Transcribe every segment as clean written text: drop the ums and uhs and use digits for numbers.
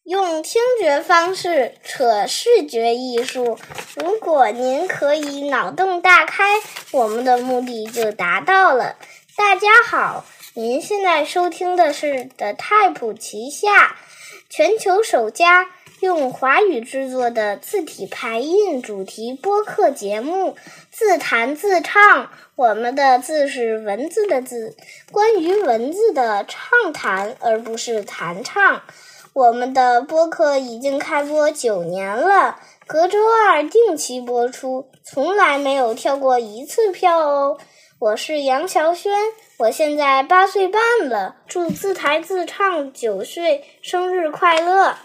用听觉方式扯视觉艺术，如果您可以脑洞大开，我们的目的就达到了。大家好，您现在收听的是 The Type 旗下全球首家用华语制作的字体排印主题播客节目自弹自唱。我们的字是文字的字，关于文字的畅谈，而不是弹唱。我们的播客已经开播9年了，隔周2定期播出，从来没有跳过一次票哦。我是杨乔轩，我现在8岁半了，祝自弹自唱9岁生日快乐。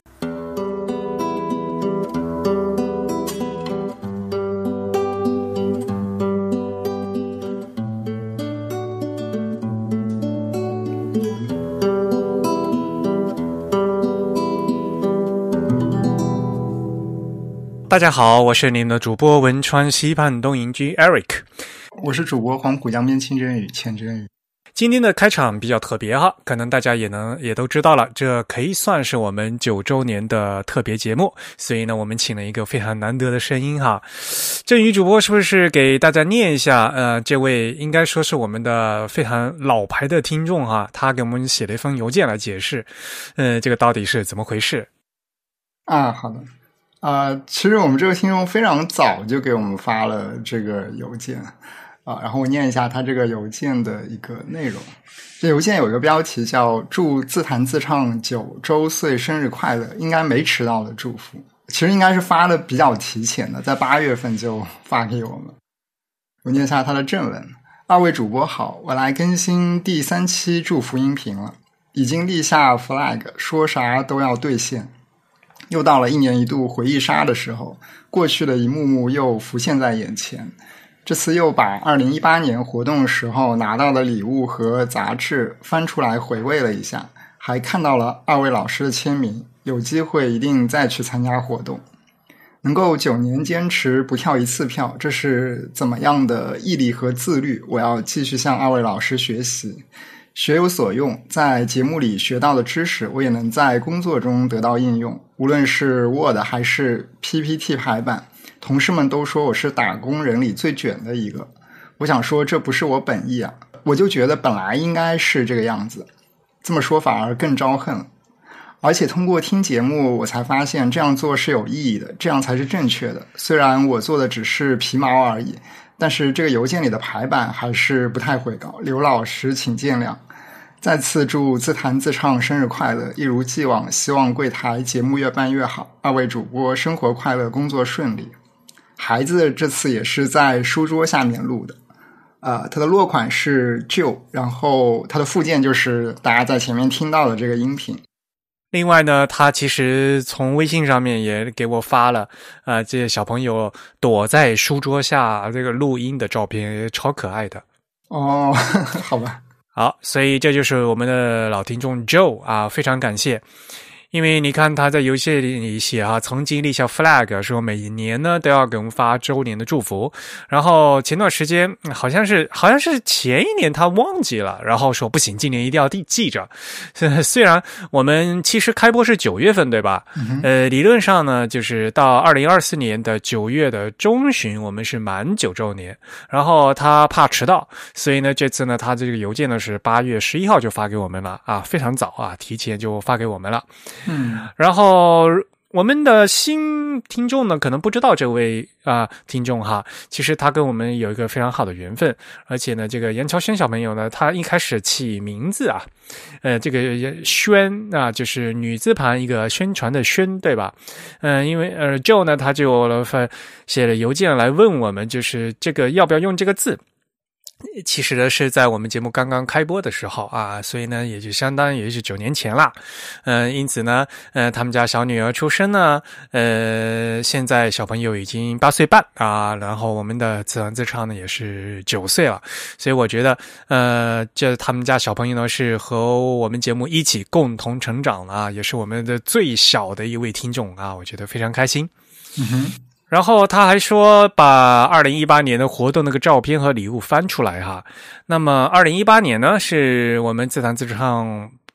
大家好，我是你们的主播汶川西畔东营居 Eric， 我是主播黄浦江边清真语钱真语。 今天的开场比较特别哈，可能大家也都知道了，这可以算是我们9周年的特别节目，所以呢，我们请了一个非常难得的声音哈。振宇主播是不是给大家念一下？这位应该说是我们的非常老牌的听众哈，他给我们写了一封邮件来解释，这个到底是怎么回事？ 好的。其实我们这个听众非常早就给我们发了这个邮件然后我念一下他这个邮件的一个内容。这邮件有一个标题叫祝自弹自唱9周岁生日快乐，应该没迟到的祝福。其实应该是发的比较提前的，在8月份就发给我们。我念一下他的正文。2位主播好，我来更新第3期祝福音频了，已经立下 flag， 说啥都要兑现。又到了1年1度回忆杀的时候，过去的一幕幕又浮现在眼前。这次又把2018年活动时候拿到的礼物和杂志翻出来回味了一下，还看到了2位老师的签名，有机会一定再去参加活动。能够9年坚持不跳一次票，这是怎么样的毅力和自律，我要继续向2位老师学习。学有所用，在节目里学到的知识我也能在工作中得到应用，无论是 Word 还是 PPT 排版，同事们都说我是打工人里最卷的一个。我想说这不是我本意啊，我就觉得本来应该是这个样子，这么说反而更招恨了。而且通过听节目我才发现这样做是有意义的，这样才是正确的。虽然我做的只是皮毛而已，但是这个邮件里的排版还是不太会搞，刘老师请见谅。再次祝自弹自唱生日快乐，一如既往，希望柜台节目越办越好，2位主播生活快乐，工作顺利。孩子这次也是在书桌下面录的，它的落款是旧，然后它的附件就是大家在前面听到的这个音频。 另外呢，他其实从微信上面也给我发了这些小朋友躲在书桌下这个录音的照片，超可爱的。 好吧。 好，所以这就是我们的老听众 Joe 非常感谢。因为你看他在游戏里写曾经立下 flag， 说每年呢都要给我们发周年的祝福。然后前段时间好像是前一年他忘记了，然后说不行，今年一定要记着。虽然我们其实开播是9月份，对吧？理论上呢，就是到2024年的9月的中旬，我们是满9周年。然后他怕迟到，所以呢，这次呢，他这个邮件呢是8月11号就发给我们了非常早提前就发给我们了。然后我们的新听众呢，可能不知道这位听众其实他跟我们有一个非常好的缘分，而且呢，这个杨乔轩小朋友呢，他一开始起名字这个宣就是女字旁一个宣传的宣，对吧？因为Joe 呢，他就写了邮件来问我们，就是这个要不要用这个字。其实呢是在我们节目刚刚开播的时候所以呢也就相当于是9年前啦。因此呢他们家小女儿出生呢现在小朋友已经8岁半然后我们的自弹自唱呢也是9岁了。所以我觉得这他们家小朋友呢是和我们节目一起共同成长也是我们的最小的一位听众我觉得非常开心。然后他还说把2018年的活动那个照片和礼物翻出来那么2018年呢是我们自弹自唱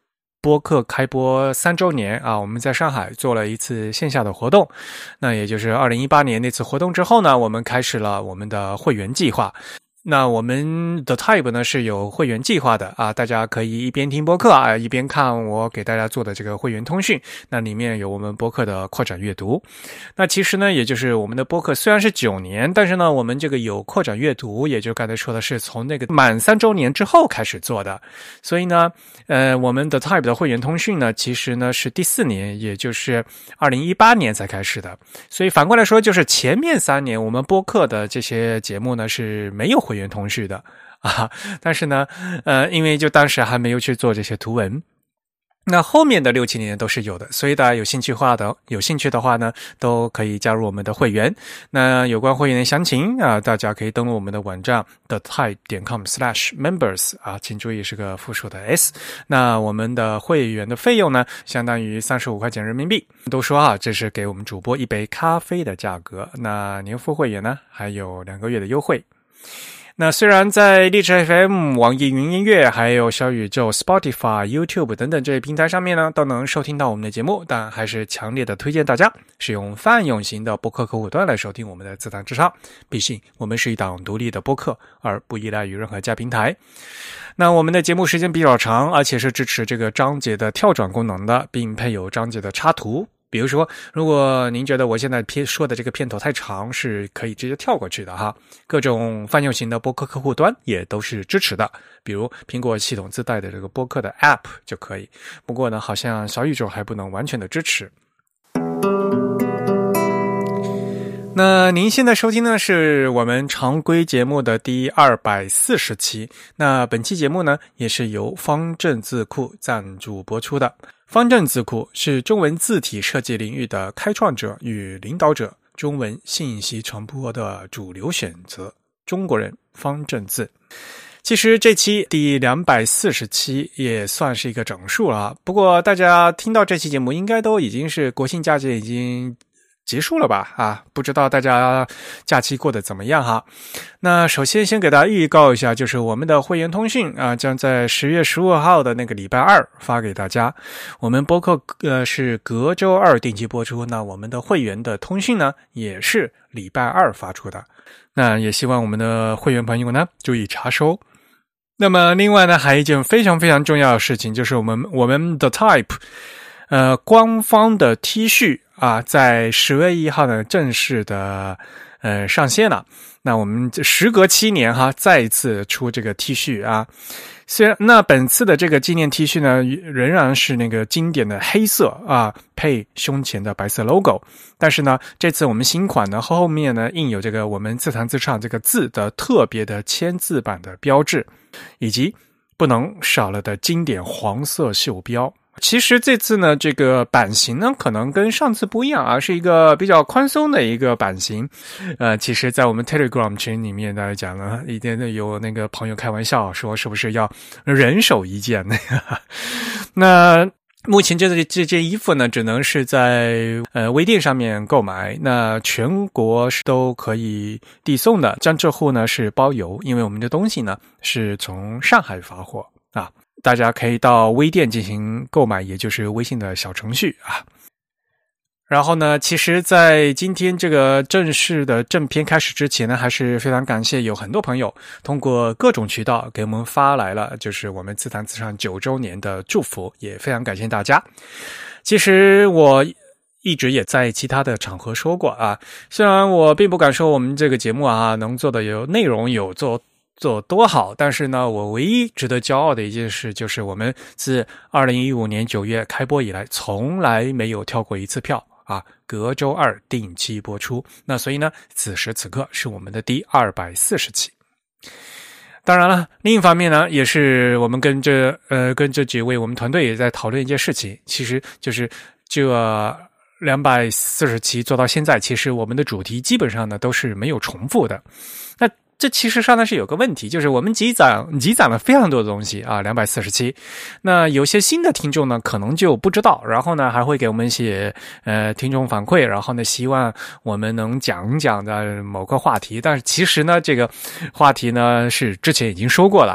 播客开播3周年啊，我们在上海做了一次线下的活动，那也就是2018年那次活动之后呢，我们开始了我们的会员计划。那我们的 Type 呢是有会员计划的啊，大家可以一边听播客啊，一边看我给大家做的这个会员通讯，那里面有我们播客的扩展阅读。那其实呢，也就是我们的播客虽然是9年，但是呢，我们这个有扩展阅读，也就刚才说的是从那个满3周年之后开始做的。所以呢，我们的 Type 的会员通讯呢，其实呢是第4年，也就是2018年才开始的。所以反过来说，就是前面3年我们播客的这些节目呢是没有会员通讯的啊，但是呢，因为就当时还没有去做这些图文，那后面的6、7年都是有的，所以大家有兴趣的话呢，都可以加入我们的会员。那有关会员的详情啊，大家可以登录我们的网站 thetype.com/members 啊，请注意是个复数的 S。那我们的会员的费用呢，相当于35块钱人民币。都说啊，这是给我们主播一杯咖啡的价格。那年付会员呢，还有2个月的优惠。那虽然在荔枝 FM、网易云音乐、还有小宇宙、Spotify、YouTube 等等这些平台上面呢，都能收听到我们的节目，但还是强烈的推荐大家使用泛用型的播客客户端来收听我们的自弹自唱。毕竟我们是一档独立的播客，而不依赖于任何家平台。那我们的节目时间比较长，而且是支持这个章节的跳转功能的，并配有章节的插图。比如说，如果您觉得我现在说的这个片头太长，是可以直接跳过去的哈。各种泛用型的播客客户端也都是支持的，比如苹果系统自带的这个播客的 App 就可以。不过呢，好像小宇宙还不能完全的支持。那您现在收听的是我们常规节目的第240期。那本期节目呢，也是由方正字库赞助播出的。方正字库是中文字体设计领域的开创者与领导者，中文信息传播的主流选择，中国人方正字。其实这期第240期也算是一个整数了，不过大家听到这期节目应该都已经是国庆假期已经结束了吧？啊，不知道大家假期过得怎么样哈？那首先先给大家预告一下，就是我们的会员通讯啊，将在10月15号的那个礼拜2发给大家。我们播客是隔周2定期播出，那我们的会员的通讯呢，也是礼拜2发出的。那也希望我们的会员朋友呢注意查收。那么另外呢，还有一件非常非常重要的事情，就是我们的 Type 官方的 T 恤啊，在10月1号呢正式的上线了。那我们时隔7年哈，再一次出这个 T 恤啊。虽然那本次的这个纪念 T 恤呢，仍然是那个经典的黑色啊，配胸前的白色 logo。但是呢，这次我们新款呢，后面呢印有这个我们自弹自唱这个字的特别的签字版的标志，以及不能少了的经典黄色袖标。其实这次呢，这个版型呢，可能跟上次不一样啊，是一个比较宽松的一个版型。其实在我们 Telegram 群里面大家讲了，一点有那个朋友开玩笑说，是不是要人手一件那个？那目前这件衣服呢，只能是在微店上面购买，那全国是都可以递送的，江浙沪呢是包邮，因为我们的东西呢是从上海发货啊。大家可以到微店进行购买，也就是微信的小程序啊。然后呢，其实在今天这个正式的正片开始之前呢，还是非常感谢有很多朋友通过各种渠道给我们发来了就是我们自弹自唱9周年的祝福，也非常感谢大家。其实我一直也在其他的场合说过啊，虽然我并不敢说我们这个节目啊能做的有内容有做多好，但是呢，我唯一值得骄傲的一件事就是我们自2015年9月开播以来，从来没有跳过一次票啊，隔周2定期播出。那所以呢，此时此刻是我们的第240期。当然了，另一方面呢，也是我们跟这几位我们团队也在讨论一件事情，其实就是这240期做到现在，其实我们的主题基本上呢都是没有重复的。那这其实上呢是有个问题，就是我们积攒了非常多的东西啊，240期。那有些新的听众呢可能就不知道，然后呢还会给我们写听众反馈，然后呢希望我们能讲讲的某个话题，但是其实呢这个话题呢是之前已经说过了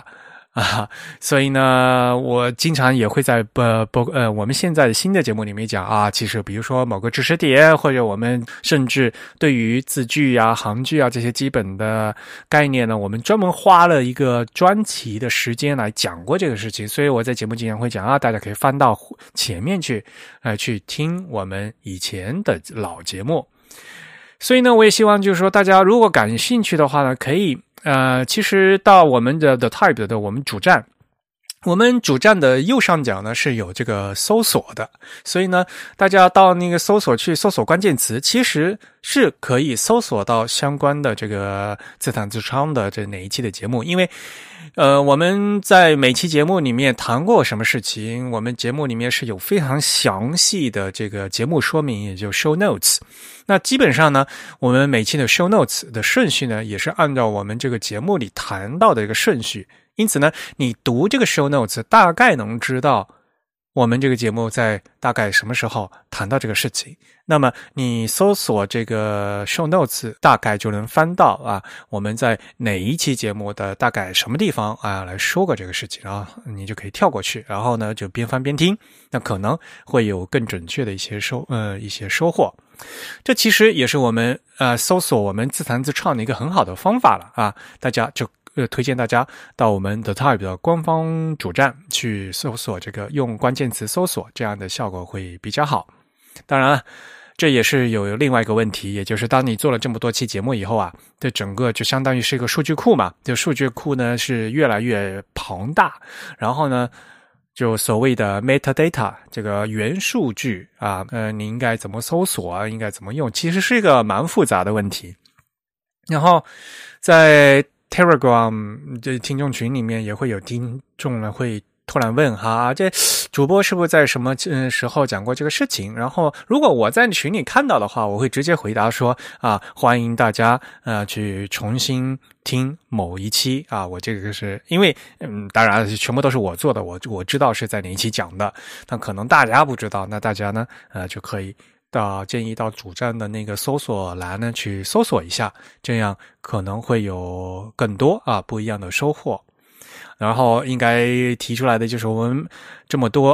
所以呢，我经常也会在我们现在的新的节目里面讲啊，其实比如说某个知识点，或者我们甚至对于字句啊、行句啊这些基本的概念呢，我们专门花了一个专题的时间来讲过这个事情。所以我在节目经常会讲啊，大家可以翻到前面去，去听我们以前的老节目。所以呢，我也希望就是说，大家如果感兴趣的话呢，可以其实到我们的 The Type 的我们主站，我们主站的右上角呢是有这个搜索的，所以呢，大家到那个搜索去搜索关键词，其实是可以搜索到相关的这个自弹自唱的这哪一期的节目。因为我们在每期节目里面谈过什么事情，我们节目里面是有非常详细的这个节目说明，也就 show notes。那基本上呢，我们每期的 show notes 的顺序呢，也是按照我们这个节目里谈到的一个顺序。因此呢，你读这个 show notes 大概能知道我们这个节目在大概什么时候谈到这个事情。那么你搜索这个 show notes 大概就能翻到啊，我们在哪一期节目的大概什么地方啊来说过这个事情啊，你就可以跳过去，然后呢就边翻边听，那可能会有更准确的一些收获。这其实也是我们搜索我们自弹自唱的一个很好的方法了啊，大家就推荐大家到我们 The Type 的官方主站去搜索这个，用关键词搜索，这样的效果会比较好。当然了，这也是有另外一个问题，也就是当你做了这么多期节目以后啊，这整个就相当于是一个数据库嘛，这数据库呢是越来越庞大，然后呢就所谓的 metadata 这个元数据啊，你应该怎么搜索，应该怎么用，其实是一个蛮复杂的问题。然后在 Telegram 这听众群里面也会有听众呢会突然问哈，这主播是不是在什么时候讲过这个事情？然后如果我在群里看到的话，我会直接回答说啊，欢迎大家去重新听某一期啊，我这个是因为当然全部都是我做的，我知道是在哪一期讲的，但可能大家不知道，那大家呢就可以建议到主站的那个搜索栏呢去搜索一下，这样可能会有更多不一样的收获。然后应该提出来的就是我们这么多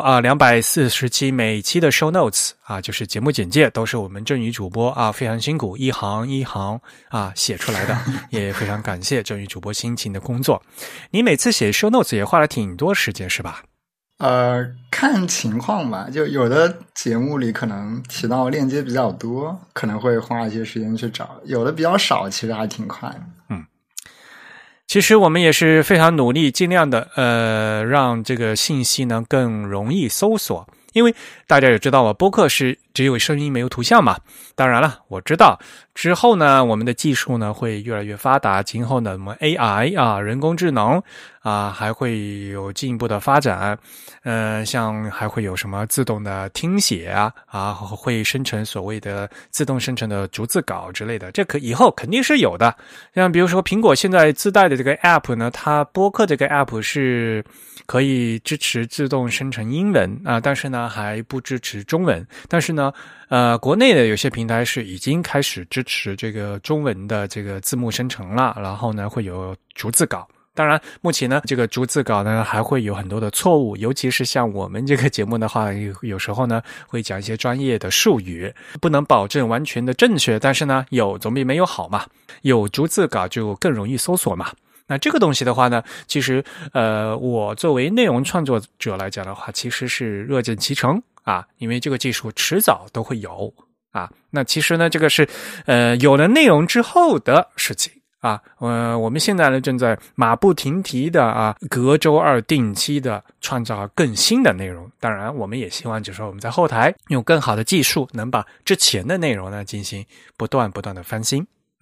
240期每期的 show notes 就是节目简介，都是我们振宇主播非常辛苦一行一行写出来的，也非常感谢振宇主播辛勤的工作。你每次写 show notes 也花了挺多时间是吧？ 看情况吧，就有的节目里可能提到链接比较多，可能会花一些时间去找，有的比较少，其实还挺快的。 其实我们也是非常努力，尽量的让这个信息呢更容易搜索，因为大家也知道啊，播客是只有声音没有图像嘛。当然了，我知道之后呢，我们的技术呢会越来越发达，今后呢我们 AI 人工智能还会有进一步的发展，像还会有什么自动的听写会生成所谓的自动生成的逐字稿之类的，这以后肯定是有的。像比如说苹果现在自带的这个 app 呢，它播客这个 app 是可以支持自动生成英文但是呢还不支持中文。但是呢国内的有些平台是已经开始支持这个中文的这个字幕生成了，然后呢会有逐字稿。当然目前呢这个逐字稿呢还会有很多的错误，尤其是像我们这个节目的话，有时候呢会讲一些专业的术语，不能保证完全的正确，但是呢有总比没有好嘛，有逐字稿就更容易搜索嘛。那这个东西的话呢，其实我作为内容创作者来讲的话，其实是乐见其成因为这个技术迟早都会有那其实呢这个是有了内容之后的事情我们现在呢正在马不停蹄的隔周2定期的创造更新的内容。当然我们也希望就是说我们在后台用更好的技术能把之前的内容呢进行不断的翻新。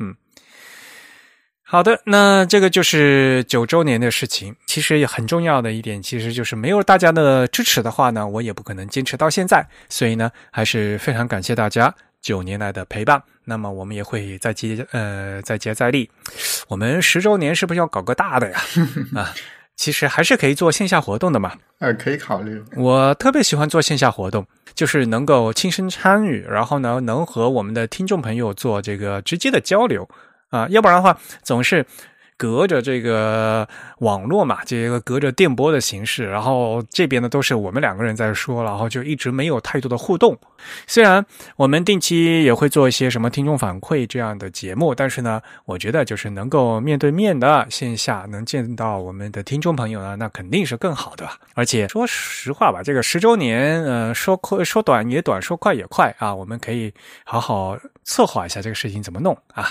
好的，那这个就是9周年的事情。其实也很重要的一点，其实就是没有大家的支持的话呢，我也不可能坚持到现在。所以呢，还是非常感谢大家9年来的陪伴。那么我们也会再接再厉。我们10周年是不是要搞个大的呀？其实还是可以做线下活动的嘛。 可以考虑。 我特别喜欢做线下活动，就是能够亲身参与，然后呢，能和我们的听众朋友做这个直接的交流。要不然的话，总是隔着这个网络嘛，这个隔着电波的形式，然后这边呢都是我们2个人在说，然后就一直没有太多的互动。虽然我们定期也会做一些什么听众反馈这样的节目，但是呢，我觉得就是能够面对面的线下能见到我们的听众朋友呢，那肯定是更好的。而且说实话吧，这个10周年，说短也短，说快也快啊，我们可以好好策划一下这个事情怎么弄啊。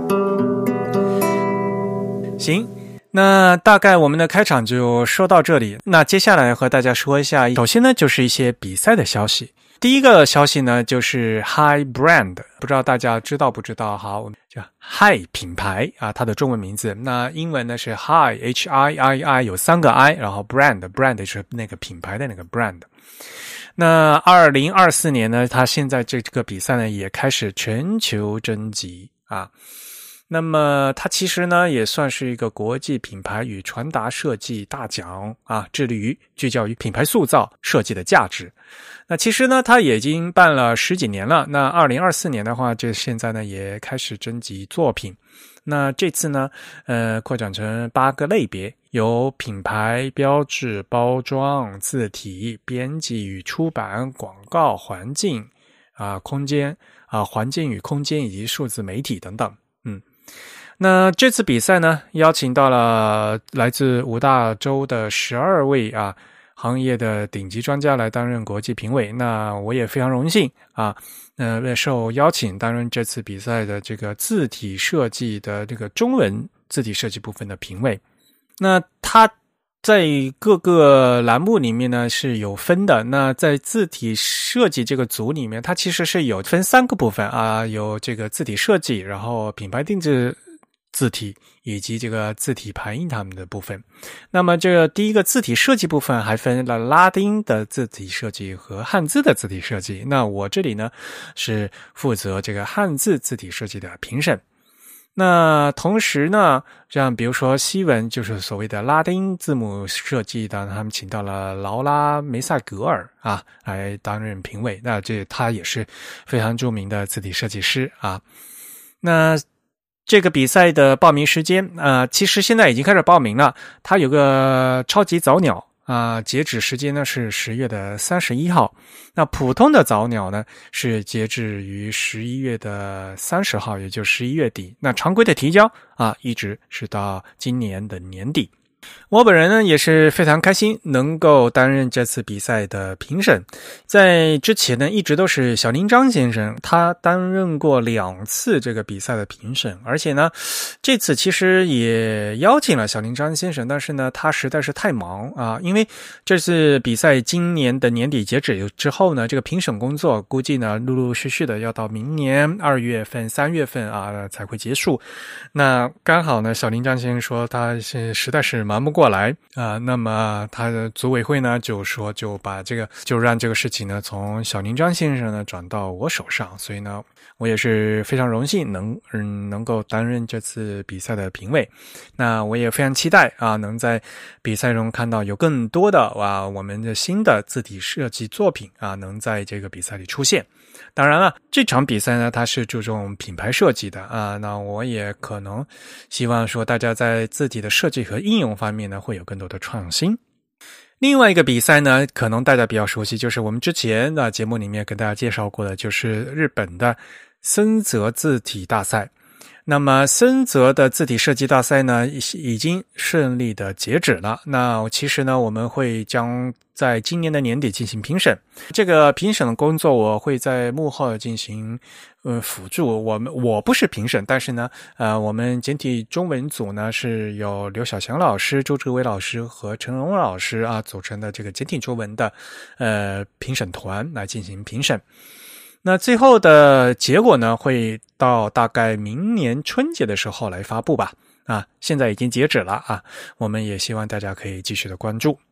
行，那大概我们的开场就说到这里。那接下来和大家说一下，首先呢就是一些比赛的消息。第一个消息呢就是 Hi Brand， 不知道大家知道不知道？好，我们叫 Hi 品牌啊，它的中文名字。那英文呢是 Hi H-I-I-I， 有3个 I， 然后 Brand 是那个品牌的那个 Brand。那2024年呢，它现在这个比赛呢也开始全球征集啊。那么它其实呢也算是一个国际品牌与传达设计大奖啊，致力于聚焦于品牌塑造设计的价值。那其实呢它也已经办了10几年了，那2024年的话，这现在呢也开始征集作品。那这次呢扩展成8个类别，有品牌、标志、包装、字体、编辑与出版、广告、环境空间环境与空间以及数字媒体等等。那这次比赛呢，邀请到了来自5大洲的12位行业的顶级专家来担任国际评委。那我也非常荣幸受邀请担任这次比赛的这个字体设计的这个中文字体设计部分的评委。那他在各个栏目里面呢是有分的。那在字体设计这个组里面，它其实是有分3个部分有这个字体设计，然后品牌定制字体以及这个字体排印它们的部分。那么这个第一个字体设计部分还分了拉丁的字体设计和汉字的字体设计。那我这里呢是负责这个汉字字体设计的评审。那同时呢，像比如说西文就是所谓的拉丁字母设计的，他们请到了劳拉梅塞格尔来担任评委。那他也是非常著名的字体设计师那这个比赛的报名时间其实现在已经开始报名了，它有个超级早鸟截止时间呢是10月的31号。那普通的早鸟呢是截止于11月的30号，也就11月底。那常规的提交一直是到今年的年底。我本人呢也是非常开心能够担任这次比赛的评审。在之前呢一直都是小林章先生，他担任过2次这个比赛的评审，而且呢这次其实也邀请了小林章先生，但是呢他实在是太忙因为这次比赛今年的年底截止之后呢，这个评审工作估计呢陆陆续续的要到明年2月份3月份才会结束。那刚好呢小林章先生说他实在是忙不过来那么他的组委会呢就说就让这个事情呢从小林章先生呢转到我手上，所以呢我也是非常荣幸能够担任这次比赛的评委。那我也非常期待能在比赛中看到有更多的我们的新的字体设计作品能在这个比赛里出现。当然了，这场比赛呢它是注重品牌设计的那我也可能希望说大家在字体的设计和应用方面呢会有更多的创新。另外一个比赛呢可能大家比较熟悉，就是我们之前的节目里面跟大家介绍过的，就是日本的森泽字体大赛。那么森泽的字体设计大赛呢已经顺利的截止了。那其实呢我们将在今年的年底进行评审，这个评审的工作我会在幕后进行辅助。我不是评审，但是呢我们简体中文组呢是有刘小祥老师、周志伟老师和陈荣老师组成的这个简体中文的评审团来进行评审。那最后的结果呢会到大概明年春节的时候来发布吧现在已经截止了我们也希望大家可以继续的关注。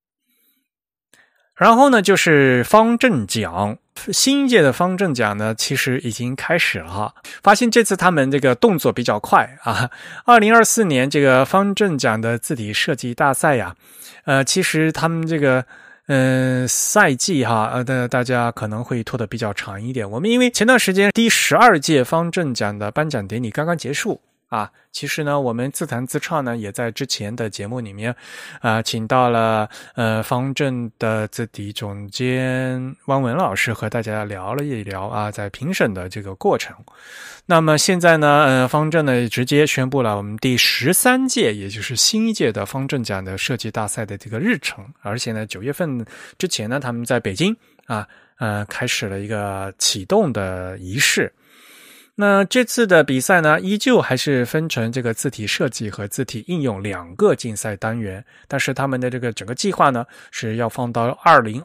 然后呢就是方正奖，新一届的方正奖呢其实已经开始了发现这次他们这个动作比较快2024年这个方正奖的字体设计大赛其实他们这个赛季大家可能会拖得比较长一点。我们因为前段时间第12届方正奖的颁奖典礼刚刚结束啊，其实呢，我们自弹自唱呢，也在之前的节目里面，请到了方正的字体总监汪文老师和大家聊了一聊啊，在评审的这个过程。那么现在呢，方正呢直接宣布了我们第13届，也就是新一届的方正奖的设计大赛的这个日程，而且呢，9月份之前呢，他们在北京开始了一个启动的仪式。那这次的比赛呢，依旧还是分成这个字体设计和字体应用2个竞赛单元，但是他们的这个整个计划呢，是要放到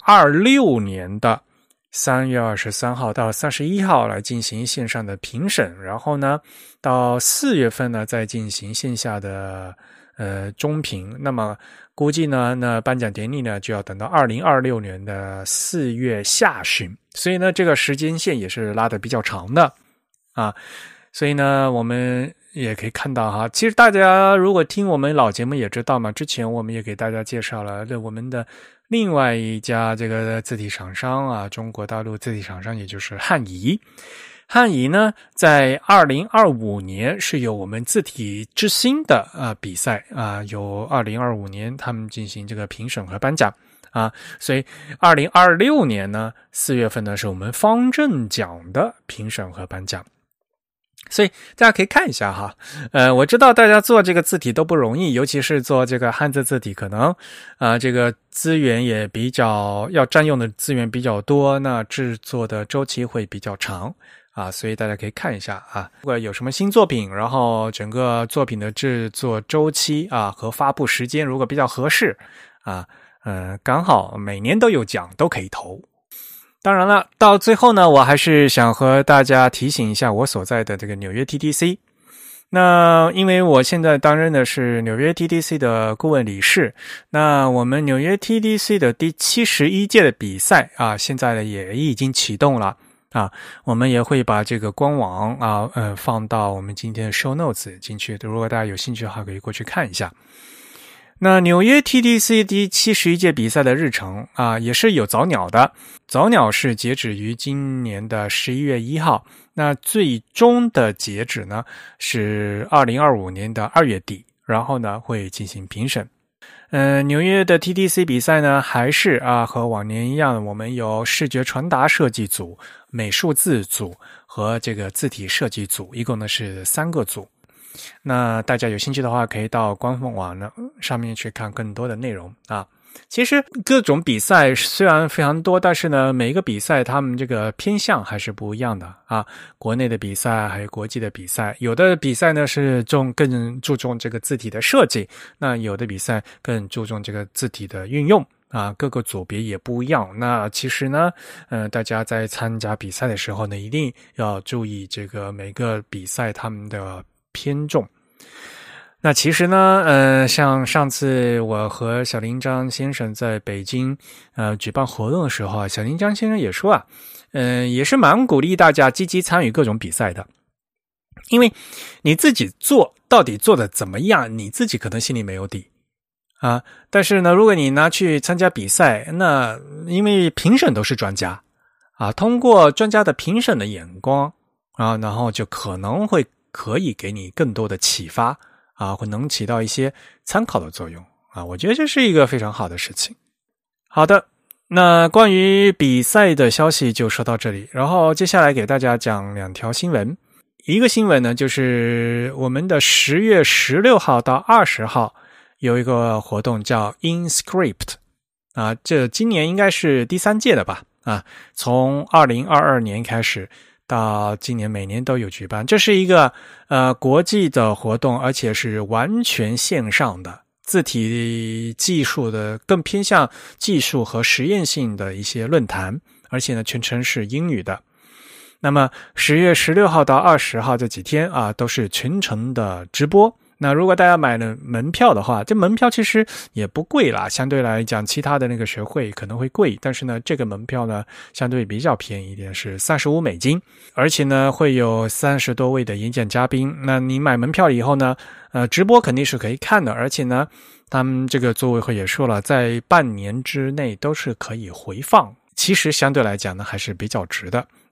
2026年的3月23号到31号来进行线上的评审，然后呢，到4月份呢再进行线下的中评。那么估计呢，那颁奖典礼呢就要等到2026年的4月下旬，所以呢，这个时间线也是拉得比较长的。所以呢，我们也可以看到哈，其实大家如果听我们老节目也知道嘛，之前我们也给大家介绍了我们的另外一家这个字体厂商啊，中国大陆字体厂商，也就是汉仪。汉仪呢，在2025年是有我们字体之星的比赛有2025年他们进行这个评审和颁奖。所以2026年呢，4月份呢是我们方正奖的评审和颁奖。所以大家可以看一下哈，我知道大家做这个字体都不容易，尤其是做这个汉字字体，可能这个资源也比较要占用的资源比较多，那制作的周期会比较长所以大家可以看一下如果有什么新作品，然后整个作品的制作周期和发布时间如果比较合适刚好每年都有奖，都可以投。当然了，到最后呢，我还是想和大家提醒一下我所在的这个纽约 TDC。那因为我现在担任的是纽约 TDC 的顾问理事，那我们纽约 TDC 的第71届的比赛现在呢也已经启动了我们也会把这个官网放到我们今天的 show notes 进去，如果大家有兴趣的话可以过去看一下。那纽约 TDC 第71届比赛的日程也是有早鸟的，早鸟是截止于今年的11月1号，那最终的截止呢是2025年的2月底，然后呢会进行评审。纽约的 TDC 比赛呢还是和往年一样，我们有视觉传达设计组、美术字组和这个字体设计组，一共呢是3个组。那大家有兴趣的话可以到官方网呢上面去看更多的内容其实各种比赛虽然非常多，但是呢每一个比赛他们这个偏向还是不一样的国内的比赛还有国际的比赛，有的比赛呢是更注重这个字体的设计，那有的比赛更注重这个字体的运用各个组别也不一样。那其实呢大家在参加比赛的时候呢一定要注意这个每个比赛他们的偏重。那其实呢像上次我和小林章先生在北京举办活动的时候小林章先生也说也是蛮鼓励大家积极参与各种比赛的，因为你自己做到底做的怎么样你自己可能心里没有底但是呢如果你拿去参加比赛，那因为评审都是专家通过专家的评审的眼光然后就可以给你更多的启发会能起到一些参考的作用我觉得这是一个非常好的事情。好的，那关于比赛的消息就说到这里，然后接下来给大家讲2条新闻。一个新闻呢就是我们的10月16号到20号有一个活动叫 InScript 这今年应该是第3届的吧从2022年开始到今年每年都有举办，这是一个国际的活动，而且是完全线上的字体技术的，更偏向技术和实验性的一些论坛，而且呢全程是英语的。那么10月16号到20号这几天都是全程的直播。那如果大家买了门票的话，这门票其实也不贵啦，相对来讲其他的那个学会可能会贵，但是呢这个门票呢相对比较便宜一点，是$35，而且呢会有30多位的演讲嘉宾。那你买门票以后呢直播肯定是可以看的，而且呢他们这个组委会也说了，在半年之内都是可以回放，其实相对来讲呢还是比较值的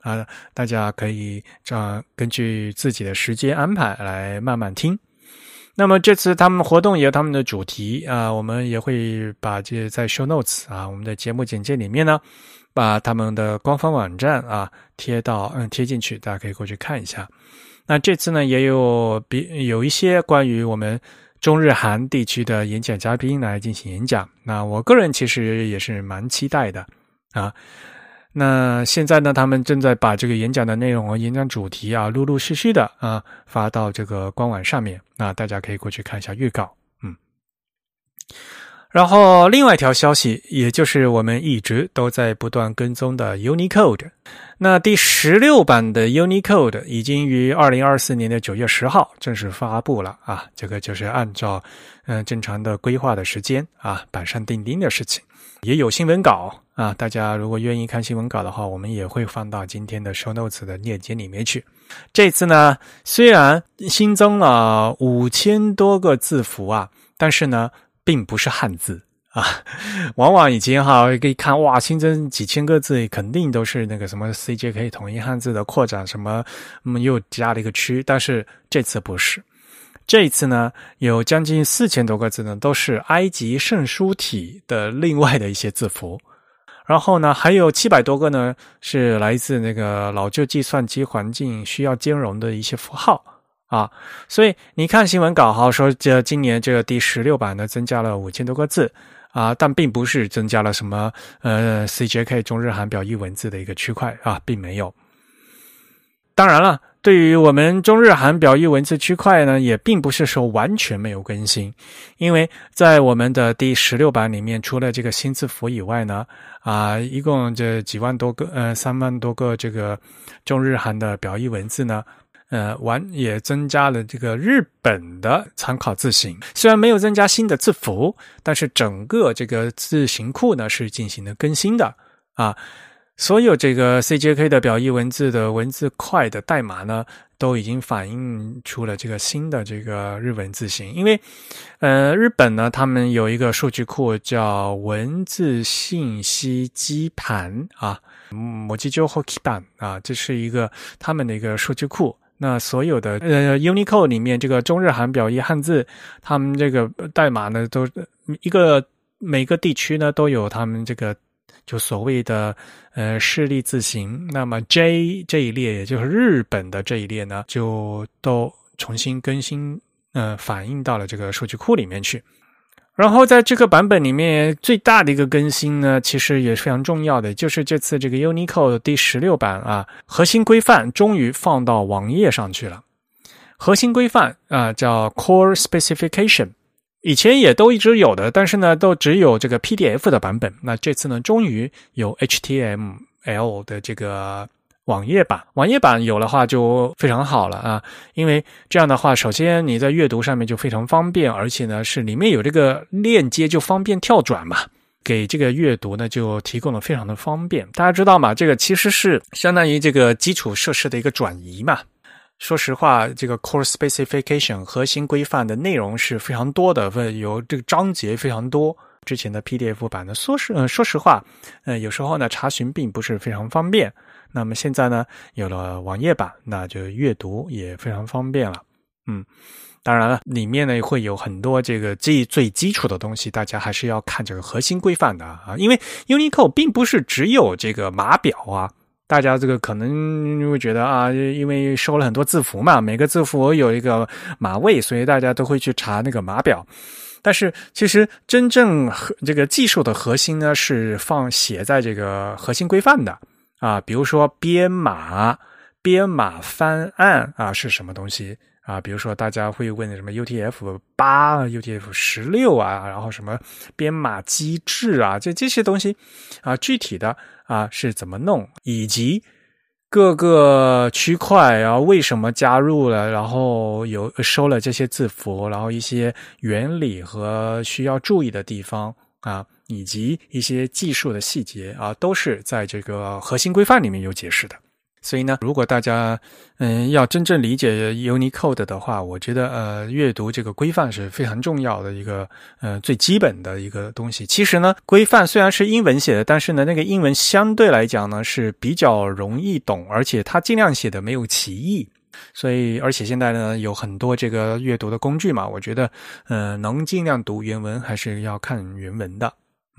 啊，大家可以根据自己的时间安排来慢慢听。那么这次他们活动也有他们的主题啊，我们也会把这在 show notes 啊，我们的节目简介里面呢，把他们的官方网站啊贴进去，大家可以过去看一下。那这次呢也有一些关于我们中日韩地区的演讲嘉宾来进行演讲，那我个人其实也是蛮期待的啊。那现在呢，他们正在把这个演讲的内容和演讲主题啊，陆陆续续的啊发到这个官网上面，那大家可以过去看一下预告。然后另外一条消息，也就是我们一直都在不断跟踪的 Unicode。那第16版的 Unicode 已经于2024年的9月10号正式发布了啊，这个就是按照正常的规划的时间啊，板上钉钉的事情。也有新闻稿啊，大家如果愿意看新闻稿的话，我们也会放到今天的 show notes 的链接里面去。这次呢，虽然新增了5000多个字符啊，但是呢并不是汉字啊，往往以前可以看哇，新增几千个字，肯定都是那个什么 CJK 统一汉字的扩展什么，又加了一个区，但是这次不是。这一次呢，有将近4000多个字呢，都是埃及圣书体的另外的一些字符。然后呢，还有700多个呢，是来自那个老旧计算机环境需要兼容的一些符号啊。所以你看新闻稿说今年这个第16版呢增加了5000多个字啊，但并不是增加了什么CJK 中日韩表意文字的一个区块啊，并没有。当然了，对于我们中日韩表意文字区块呢，也并不是说完全没有更新，因为在我们的第16版里面，除了这个新字符以外呢，一共这3万多个这个中日韩的表意文字呢，也增加了这个日本的参考字型，虽然没有增加新的字符，但是整个这个字型库呢是进行了更新的啊。所有这个 CJK 的表意文字的文字块的代码呢，都已经反映出了这个新的这个日文字型。因为日本呢，他们有一个数据库叫文字信息基盘啊，文字情報基盤啊，这是一个他们的一个数据库。那所有的Unicode 里面这个中日韩表意汉字，他们这个代码呢，都每个地区呢都有他们这个就所谓的示例字型。那么 J 这一列，也就是日本的这一列呢，就都重新更新反映到了这个数据库里面去。然后在这个版本里面，最大的一个更新呢，其实也是非常重要的，就是这次这个 Unicode 第16版啊，核心规范终于放到网页上去了。核心规范叫 Core Specification， 以前也都一直有的，但是呢都只有这个 PDF 的版本。那这次呢终于有 HTML 的这个网页版有的话就非常好了啊，因为这样的话，首先你在阅读上面就非常方便，而且呢是里面有这个链接就方便跳转嘛，给这个阅读呢就提供了非常的方便。大家知道嘛，这个其实是相当于这个基础设施的一个转移嘛。说实话，这个 Core Specification 核心规范的内容是非常多的，有这个章节非常多。之前的 PDF 版呢，说实话，有时候呢查询并不是非常方便。那么现在呢有了网页版，那就阅读也非常方便了。当然了，里面呢会有很多这个最基础的东西，大家还是要看这个核心规范的啊，因为 Unicode 并不是只有这个码表啊。大家这个可能会觉得啊，因为收了很多字符嘛，每个字符有一个码位，所以大家都会去查那个码表。但是其实真正这个技术的核心呢，是写在这个核心规范的啊，比如说编码翻案啊是什么东西啊？比如说大家会问什么 UTF-8、UTF-16啊，然后什么编码机制啊，这些东西啊，具体的是怎么弄，以及各个区块为什么加入了，然后收了这些字符，然后一些原理和需要注意的地方啊，以及一些技术的细节啊，都是在这个核心规范里面有解释的所以呢，如果大家要真正理解 Unicode 的话，我觉得阅读这个规范是非常重要的一个最基本的一个东西。其实呢，规范虽然是英文写的，但是呢，那个英文相对来讲呢是比较容易懂，而且它尽量写的没有歧义。所以，而且现在呢有很多这个阅读的工具嘛，我觉得能尽量读原文还是要看原文的。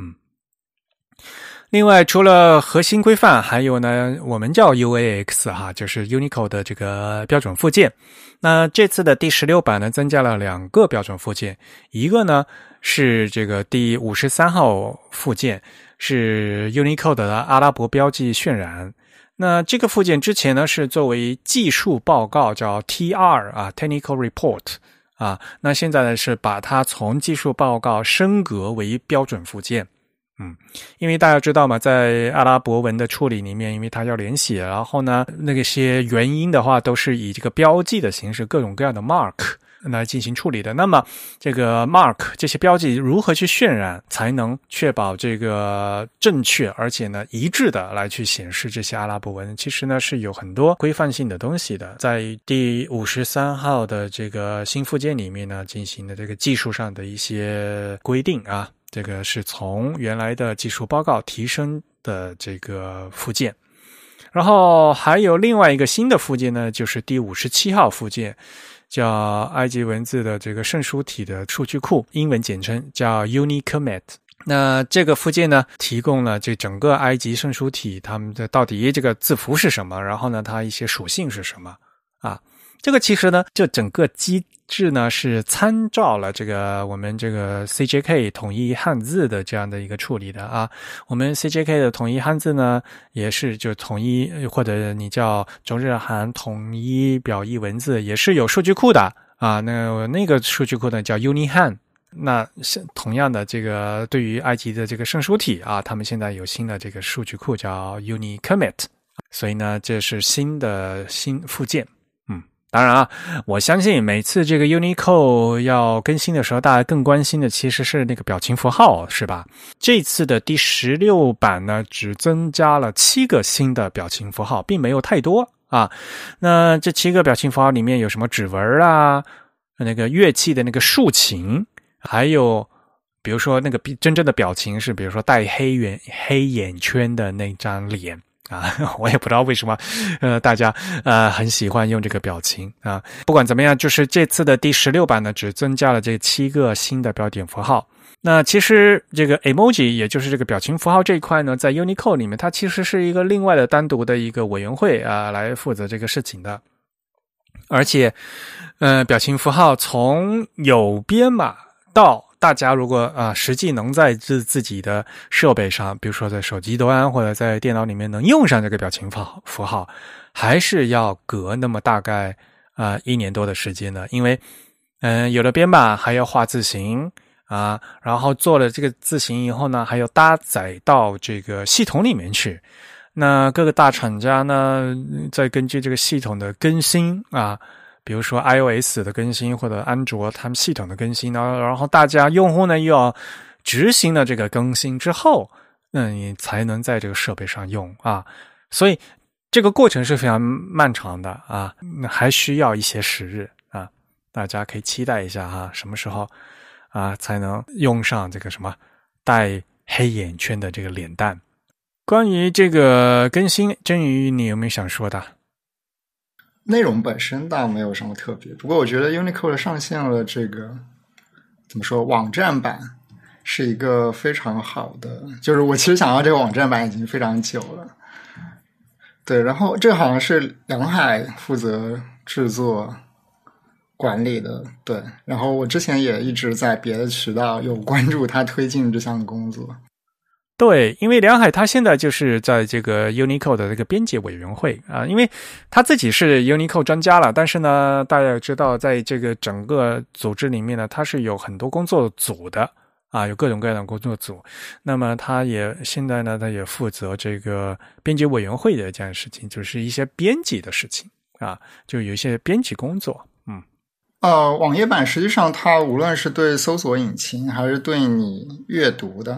另外，除了核心规范，还有呢，我们叫 UAX 哈，就是 Unicode 的这个标准附件。那这次的第16版呢，增加了2个标准附件，一个呢是这个第53号附件，是 Unicode 的阿拉伯标记渲染。那这个附件之前呢是作为技术报告，叫 TR 啊 ，Technical Report 啊，那现在呢是把它从技术报告升格为标准附件。因为大家知道嘛，在阿拉伯文的处理里面，因为它要连写，然后呢，那些元音的话都是以这个标记的形式，各种各样的 mark 来进行处理的。那么这个 mark 这些标记如何去渲染，才能确保这个正确而且呢一致的来去显示这些阿拉伯文？其实呢是有很多规范性的东西的，在第53号的这个新附件里面呢进行的这个技术上的一些规定啊。这个是从原来的技术报告提升的这个附件，然后还有另外一个新的附件呢，就是第57号附件，叫埃及文字的这个圣书体的数据库，英文简称叫 Unicode。那这个附件呢，提供了这整个埃及圣书体它们的到底这个字符是什么，然后呢，它一些属性是什么啊？这个其实呢，这整个机制呢是参照了这个我们这个 CJK 统一汉字的这样的一个处理的啊。我们 CJK 的统一汉字呢，也是就统一，或者你叫中日韩统一表意文字，也是有数据库的啊。那个数据库呢叫 UniHan。那同样的，这个对于埃及的这个圣书体啊，他们现在有新的这个数据库叫 Unicode， 所以呢，这是新附件。当然啊，我相信每次这个 Unicode 要更新的时候，大家更关心的其实是那个表情符号，是吧？这次的第16版呢，只增加了7个新的表情符号，并没有太多啊。那这7个表情符号里面有什么指纹啊，那个乐器的那个竖琴，还有比如说那个真正的表情是，比如说带黑眼圈的那张脸。我也不知道为什么大家很喜欢用这个表情啊。不管怎么样，就是这次的第16版呢，只增加了这7个新的标点符号。那其实这个 emoji 也就是这个表情符号这一块呢，在 Unicode 里面它其实是一个另外的单独的一个委员会啊来负责这个事情的。而且表情符号从有编码到大家如果实际能在自己的设备上，比如说在手机端或者在电脑里面能用上这个表情符号，还是要隔那么大概1年多的时间的。因为有了编码还要画字形啊，然后做了这个字形以后呢，还要搭载到这个系统里面去。那各个大厂家呢，再根据这个系统的更新啊，比如说 iOS 的更新或者安卓他们系统的更新呢，然后大家用户呢又要执行了这个更新之后，你才能在这个设备上用啊。所以这个过程是非常漫长的啊，还需要一些时日啊。大家可以期待一下哈，什么时候才能用上这个什么带黑眼圈的这个脸蛋。关于这个更新，真宇你有没有想说的？ 内容本身倒没有什么特别，不过我觉得 Unicode 上线了这个怎么说网站版是一个非常好的，就是我其实想要这个网站版已经非常久了。对，然后这好像是梁海负责制作管理的，对，然后我之前也一直在别的渠道有关注他推进这项工作。 对，因为梁海他现在就是在这个 Unicode 的这个编辑委员会啊，因为他自己是 Unicode 专家了，但是呢，大家也知道，在这个整个组织里面呢，他是有很多工作组的啊，有各种各样的工作组。那么他也现在呢，他也负责这个编辑委员会的这样的事情，就是一些编辑的事情啊，就有一些编辑工作。 网页版实际上它无论是对搜索引擎还是对你阅读的，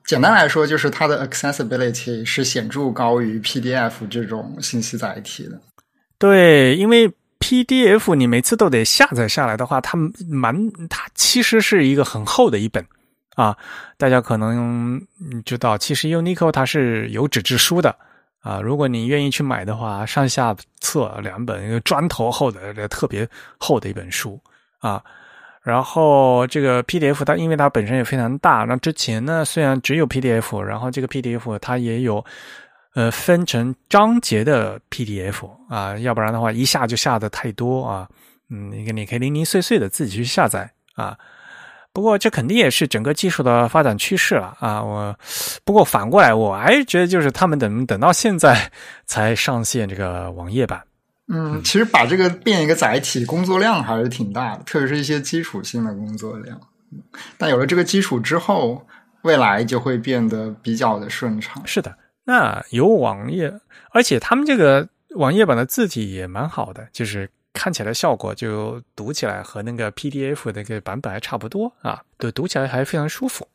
简单来说，就是它的 accessibility 是显著高于 PDF 这种信息载体的。 对，因为 PDF 你每次都得下载下来的话，它其实是一个很厚的一本啊。大家可能知道，其实 Uniqlo 它是有纸质书的啊。如果你愿意去买的话，上下册2本，一个砖头厚的特别厚的一本书啊。然后这个 PDF 它因为它本身也非常大，那之前呢虽然只有 PDF， 然后这个 PDF 它也有分成章节的 PDF 啊，要不然的话一下就下的太多啊。你可以零零碎碎的自己去下载啊。不过这肯定也是整个技术的发展趋势了啊。不过反过来我还是觉得就是他们等到现在才上线这个网页版。 其实把这个变一个载体，工作量还是挺大的，特别是一些基础性的工作量。但有了这个基础之后，未来就会变得比较的顺畅。 是的，那有网页，而且他们这个网页版的字体也蛮好的，就是看起来效果就读起来和那个 PDF 的那个版本还差不多啊，对，读起来还非常舒服。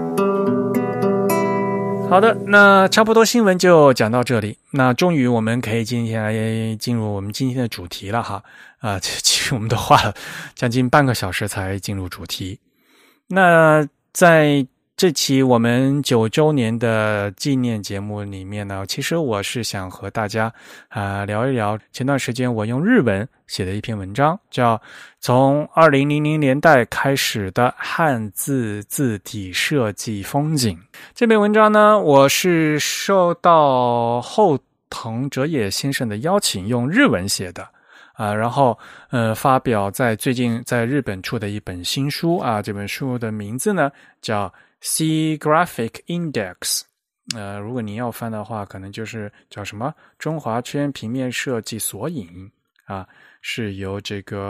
好的，那差不多新闻就讲到这里。那终于我们可以今天来进入我们今天的主题了哈。其实我们都花了将近半个小时才进入主题。那在这期我们9周年的纪念节目里面呢，其实我是想和大家聊一聊前段时间我用日文写的一篇文章，叫从2000年代开始的汉字字体设计风景。这篇文章呢，我是受到后藤哲也先生的邀请用日文写的然后发表在最近在日本出的一本新书啊，这本书的名字呢叫C Graphic Index， 如果你要翻的话，可能就是叫什么中华圈平面设计索引啊，是由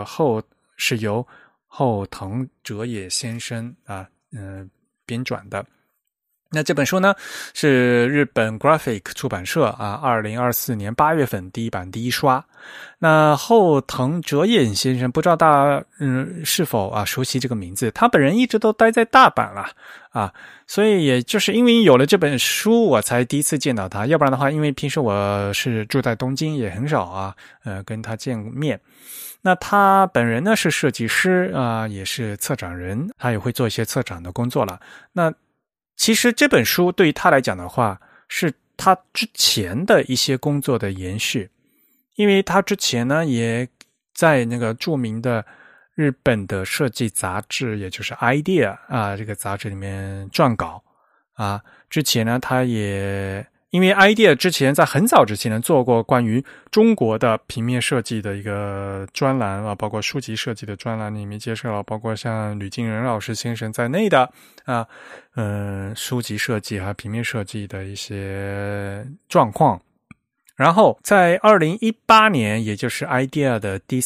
后藤哲也先生编纂的。那这本书呢是日本 Graphic 出版社2024年8月份第一版第一刷。那后藤哲也先生不知道大家是否熟悉这个名字，他本人一直都待在大阪了所以也就是因为有了这本书我才第一次见到他，要不然的话因为平时我是住在东京也很少跟他见面。那他本人呢是设计师也是策展人，他也会做一些策展的工作了。那其实这本书对于他来讲的话，是他之前的一些工作的延续，因为他之前呢也在那个著名的日本的设计杂志，也就是 IDEA 这个杂志里面撰稿之前呢他也因为 IDEA 之前在很早之前呢做过关于中国的平面设计的一个专栏包括书籍设计的专栏，里面介绍了包括像吕敬仁老师先生在内的书籍设计平面设计的一些状况。然后在2018年，也就是 IDEA 的第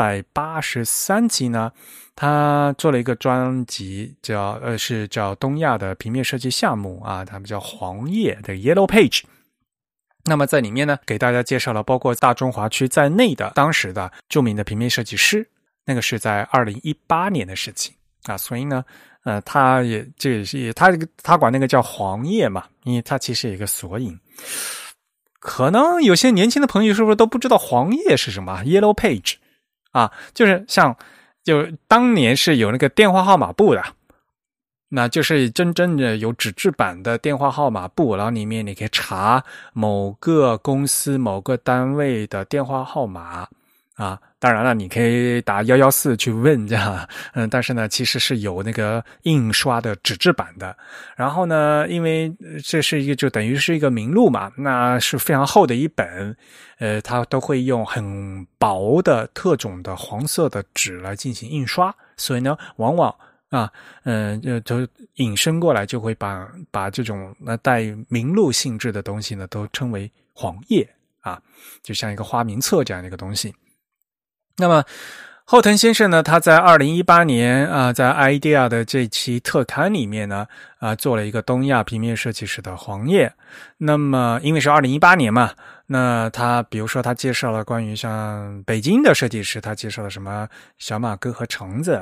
383期呢，他做了一个专辑叫东亚的平面设计项目他们叫黄页的 Yellow Page。那么在里面呢，给大家介绍了包括大中华区在内的当时的著名的平面设计师，那个是在2018年的事情所以呢他管那个叫黄页嘛，因为他其实有一个索引。可能有些年轻的朋友是不是都不知道黄页是什么 Yellow Page 就是就当年是有那个电话号码簿的，那就是真正的有纸质版的电话号码簿，然后里面你可以查某个公司某个单位的电话号码当然了你可以打114去问这样但是呢其实是有那个印刷的纸质版的。然后呢因为这是一个就等于是一个名录嘛，那是非常厚的一本它都会用很薄的特种的黄色的纸来进行印刷，所以呢往往就引申过来就会把这种带名录性质的东西呢都称为黄页就像一个花名册这样的一个东西。那么后藤先生呢，他在2018年在 IDEA 的这期特刊里面呢做了一个东亚平面设计师的黄页。那么因为是2018年嘛，那他比如说他介绍了关于像北京的设计师，他介绍了什么小马哥和橙子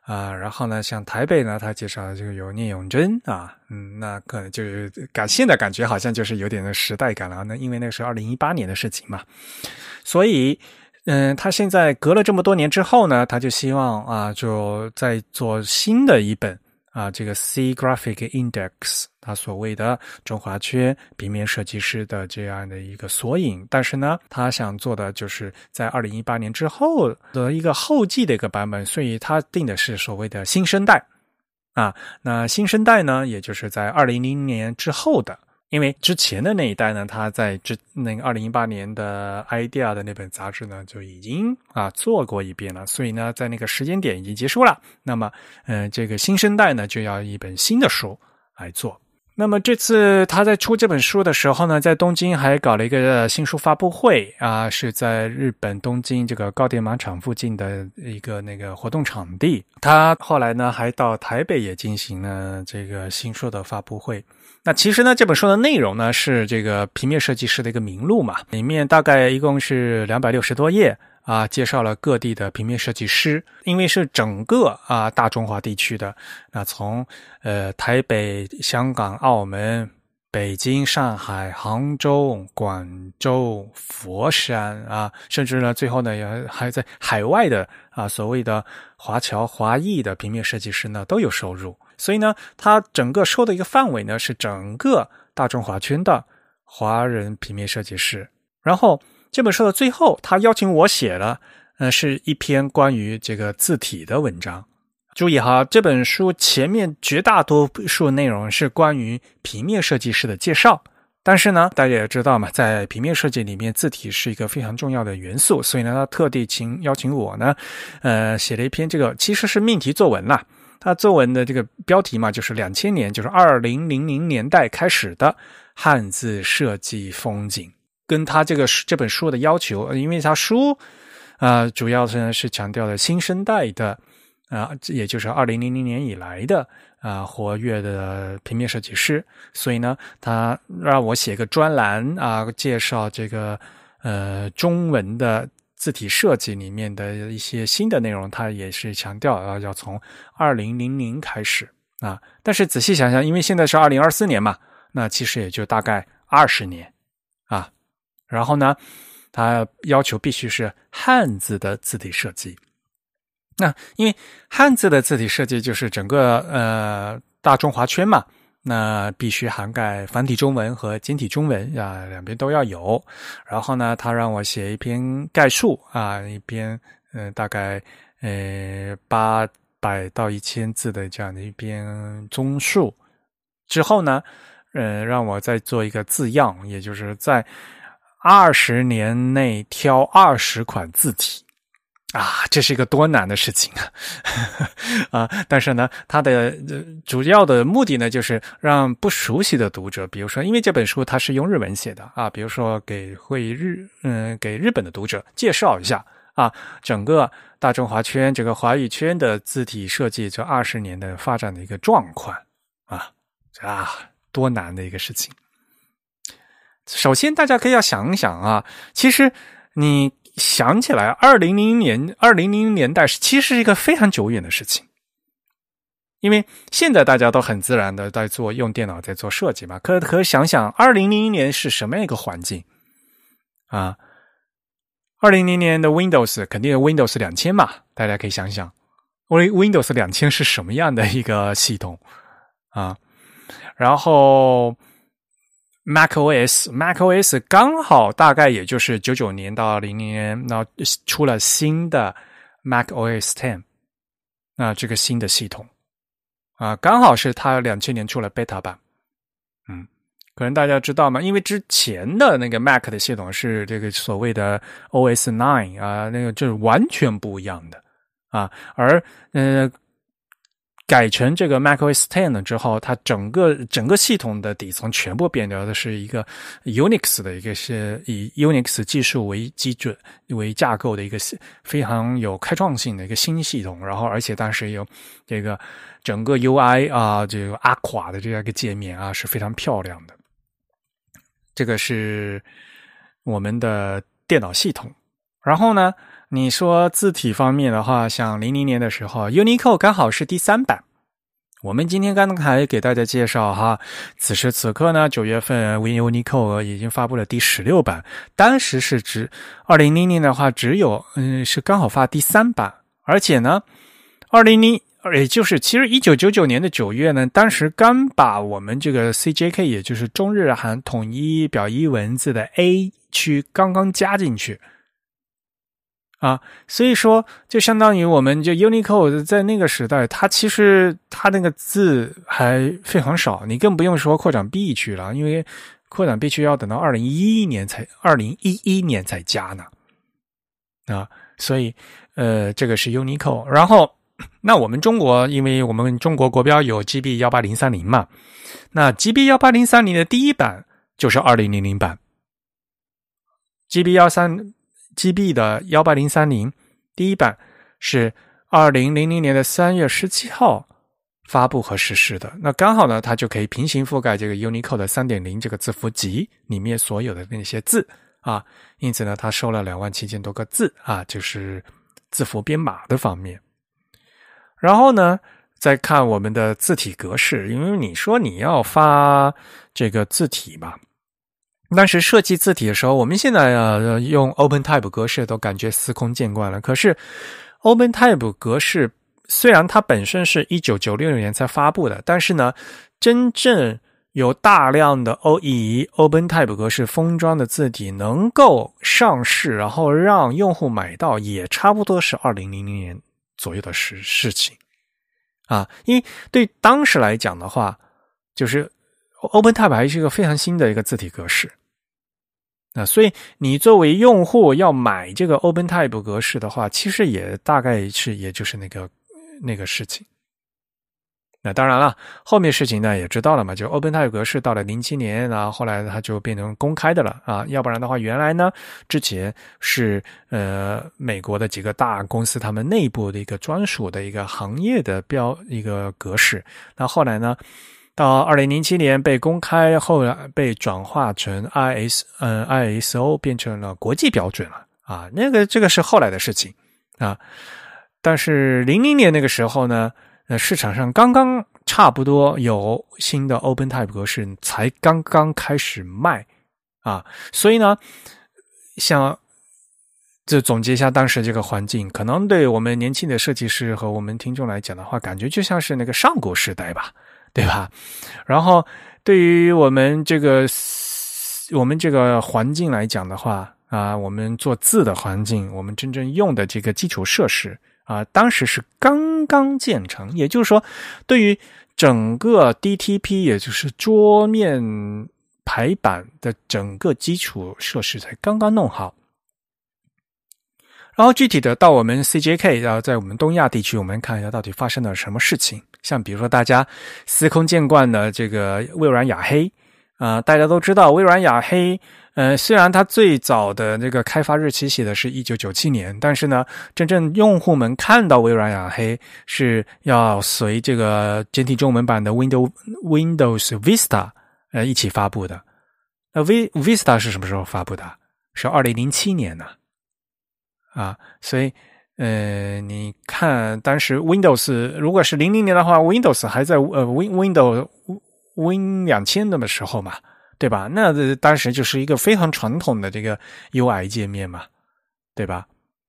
然后呢，像台北呢，他介绍的这个有聂永真啊，那可能就是现在感觉好像就是有点的时代感了，那因为那是2018年的事情嘛，所以他现在隔了这么多年之后呢，他就希望就再做新的一本这个 C Graphic Index， 他所谓的中华圈平面设计师的这样的一个索引，但是呢，他想做的就是在2018年之后的一个后继的一个版本，所以他定的是所谓的新生代那新生代呢，也就是在2000年之后的。因为之前的那一代呢，他在那个2018年的 Idea 的那本杂志呢，就已经做过一遍了，所以呢，在那个时间点已经结束了。那么，这个新生代呢，就要一本新的书来做。那么这次他在出这本书的时候呢，在东京还搞了一个新书发布会是在日本东京这个高田马场附近的一个那个活动场地。他后来呢，还到台北也进行了这个新书的发布会。那其实呢，这本书的内容呢是这个平面设计师的一个名录嘛，里面大概一共是260多页介绍了各地的平面设计师，因为是整个大中华地区的，那从台北、香港、澳门、北京、上海、杭州、广州、佛山甚至呢最后呢也还在海外的所谓的华侨华裔的平面设计师呢都有收入。所以呢，他整个收的一个范围呢是整个大中华圈的华人平面设计师。然后这本书的最后，他邀请我写了是一篇关于这个字体的文章。注意这本书前面绝大多数内容是关于平面设计师的介绍，但是呢，大家也知道嘛，在平面设计里面，字体是一个非常重要的元素，所以呢，他特地邀请我呢，写了一篇这个其实是命题作文啦。他作文的这个标题嘛，就是2000年，就是2000年代开始的汉字设计风景，跟他这本书的要求，因为他书主要是强调了新生代的也就是2000年以来的活跃的平面设计师，所以呢，他让我写个专栏介绍这个中文的字体设计里面的一些新的内容，它也是强调要从2000开始但是仔细想想，因为现在是2024年嘛，那其实也就大概20年然后呢，它要求必须是汉字的字体设计。那因为汉字的字体设计就是整个大中华圈嘛，那必须涵盖繁体中文和简体中文两边都要有。然后呢，他让我写一篇概述一篇大概800到1000字的这样的一篇综述。之后呢，让我再做一个字样，也就是在20年内挑20款字体。这是一个多难的事情但是呢，它的主要的目的呢，就是让不熟悉的读者，比如说，因为这本书它是用日文写的比如说给日本的读者介绍一下整个大中华圈这个华语圈的字体设计这20年的发展的一个状况多难的一个事情。首先大家可以要想一想其实你想起来2000年代其实是一个非常久远的事情，因为现在大家都很自然的在用电脑在做设计嘛，可想想2000年是什么样一个环境2000年的 Windows 肯定是 Windows 2000嘛，大家可以想想 Windows 2000是什么样的一个系统然后macOS 刚好大概也就是99年到00年，然后出了新的 macOS 10这个新的系统刚好是它2000年出了 beta 版可能大家知道吗？因为之前的那个 Mac 的系统是这个所谓的 OS 9那个就是完全不一样的而改成这个 macOS 10了之后，它整个系统的底层全部变掉的是一个 Unix 的一个是以 Unix 技术为基准为架构的一个非常有开创性的一个新系统，然后而且当时有这个整个 UI 这个 Aqua 的这样一个界面是非常漂亮的。这个是我们的电脑系统。然后呢你说字体方面的话，像00年的时候 Unicode 刚好是第3版。我们今天刚才给大家介绍哈，此时此刻呢9月份 Unicode 已经发布了第16版，当时是指2000年的话只有是刚好发第3版，而且呢也就是其实1999年的9月呢，当时刚把我们这个 CJK 也就是中日韩统一表意文字的 A 区刚刚加进去啊，所以说就相当于我们就 Unicode 在那个时代，它其实它那个字还非常少，你更不用说扩展 B 区了，因为扩展 B 区要等到2011年才加呢啊，所以这个是 Unicode。然后那我们中国，因为我们中国国标有 GB 18030嘛，那 GB 18030的第1版就是2000版GB 的18030第1版是2000年的3月17号发布和实施的，那刚好呢它就可以平行覆盖这个 Unicode 的 3.0 这个字符集里面所有的那些字啊，因此呢它收了27000多个字啊，就是字符编码的方面。然后呢再看我们的字体格式，因为你说你要发这个字体嘛，当时设计字体的时候，我们现在用 OpenType 格式都感觉司空见惯了。可是 OpenType 格式虽然它本身是1996年才发布的，但是呢，真正有大量的以 OpenType 格式封装的字体能够上市，然后让用户买到，也差不多是2000年左右的事情啊。因为对当时来讲的话，就是 OpenType 还是一个非常新的一个字体格式。所以你作为用户要买这个 OpenType 格式的话，其实也大概是也就是那个事情。那当然了，后面事情呢也知道了嘛，就 OpenType 格式到了07年啊，后来它就变成公开的了啊，要不然的话原来呢之前是美国的几个大公司他们内部的一个专属的一个行业的一个格式，那后来呢到2007年被公开，后来被转化成 ISO 变成了国际标准了啊，这个是后来的事情啊。但是00年那个时候呢，市场上刚刚差不多有新的 OpenType 格式才刚刚开始卖啊，所以呢，像就总结一下当时这个环境，可能对我们年轻的设计师和我们听众来讲的话，感觉就像是那个上古时代吧。对吧？然后对于我们这个环境来讲的话啊，我们做字的环境，我们真正用的这个基础设施啊，当时是刚刚建成，也就是说，对于整个 DTP， 也就是桌面排版的整个基础设施才刚刚弄好。然后具体的到我们 CJK， 然后在我们东亚地区，我们看一下到底发生了什么事情。像比如说大家司空见惯的这个微软雅黑大家都知道微软雅黑虽然它最早的这个开发日期写的是1997年，但是呢真正用户们看到微软雅黑是要随这个简体中文版的 Windows Vista 一起发布的。那 Vista 是什么时候发布的？是2007年呢啊，所以你看当时 Windows 如果是00年的话 Windows 还在Windows Win 2000的时候嘛，对吧？那当时就是一个非常传统的这个 UI 界面嘛，对吧？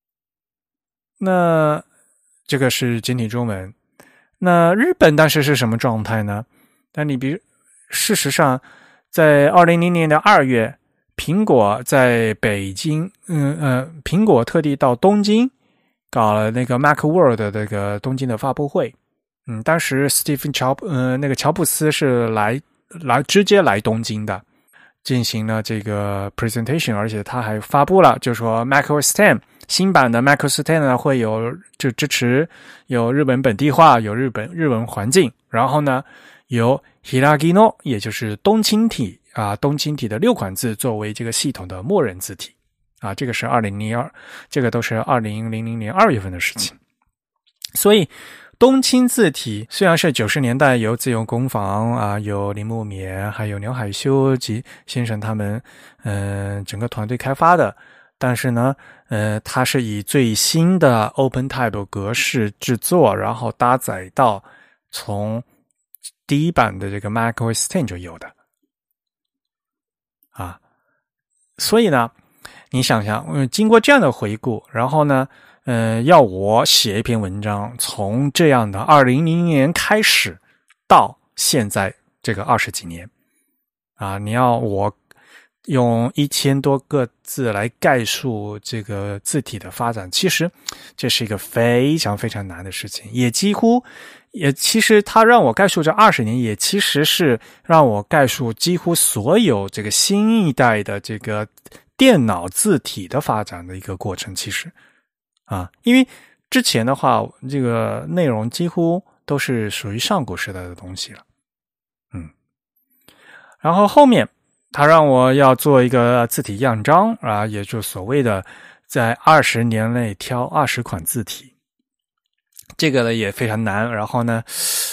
那这个是简体中文。那日本当时是什么状态呢？但你比如事实上在2000年的2月，苹果在北京苹果特地到东京搞了那个 Macworld 的这个东京的发布会。当时 那个乔布斯是直接来东京的，进行了这个 presentation， 而且他还发布了，就是说 macOS 10新版的 macOS 10呢会就支持有日本本地化，有日文环境，然后呢有 Hiragino， 也就是东青体的6款字作为这个系统的默认字体啊，这个是2002，这个都是2000年2月份的事情。所以东青字体虽然是90年代由自由工坊有铃木勉还有牛海修及先生他们整个团队开发的， 但是呢它是以最新的 OpenType 格式制作，然后搭载到从第一版的这个 macOS 10就有的啊。所以呢你想想经过这样的回顾，然后呢要我写一篇文章，从这样的2000年开始到现在这个20几年啊，你要我用1000多个字来概述这个字体的发展，其实这是一个非常非常难的事情，其实它让我概述这20年，也其实是让我概述几乎所有这个新一代的这个电脑字体的发展的一个过程，其实啊，因为之前的话这个内容几乎都是属于上古时代的东西了。然后后面他让我要做一个字体样章啊，也就所谓的在20年内挑20款字体，这个呢也非常难。然后呢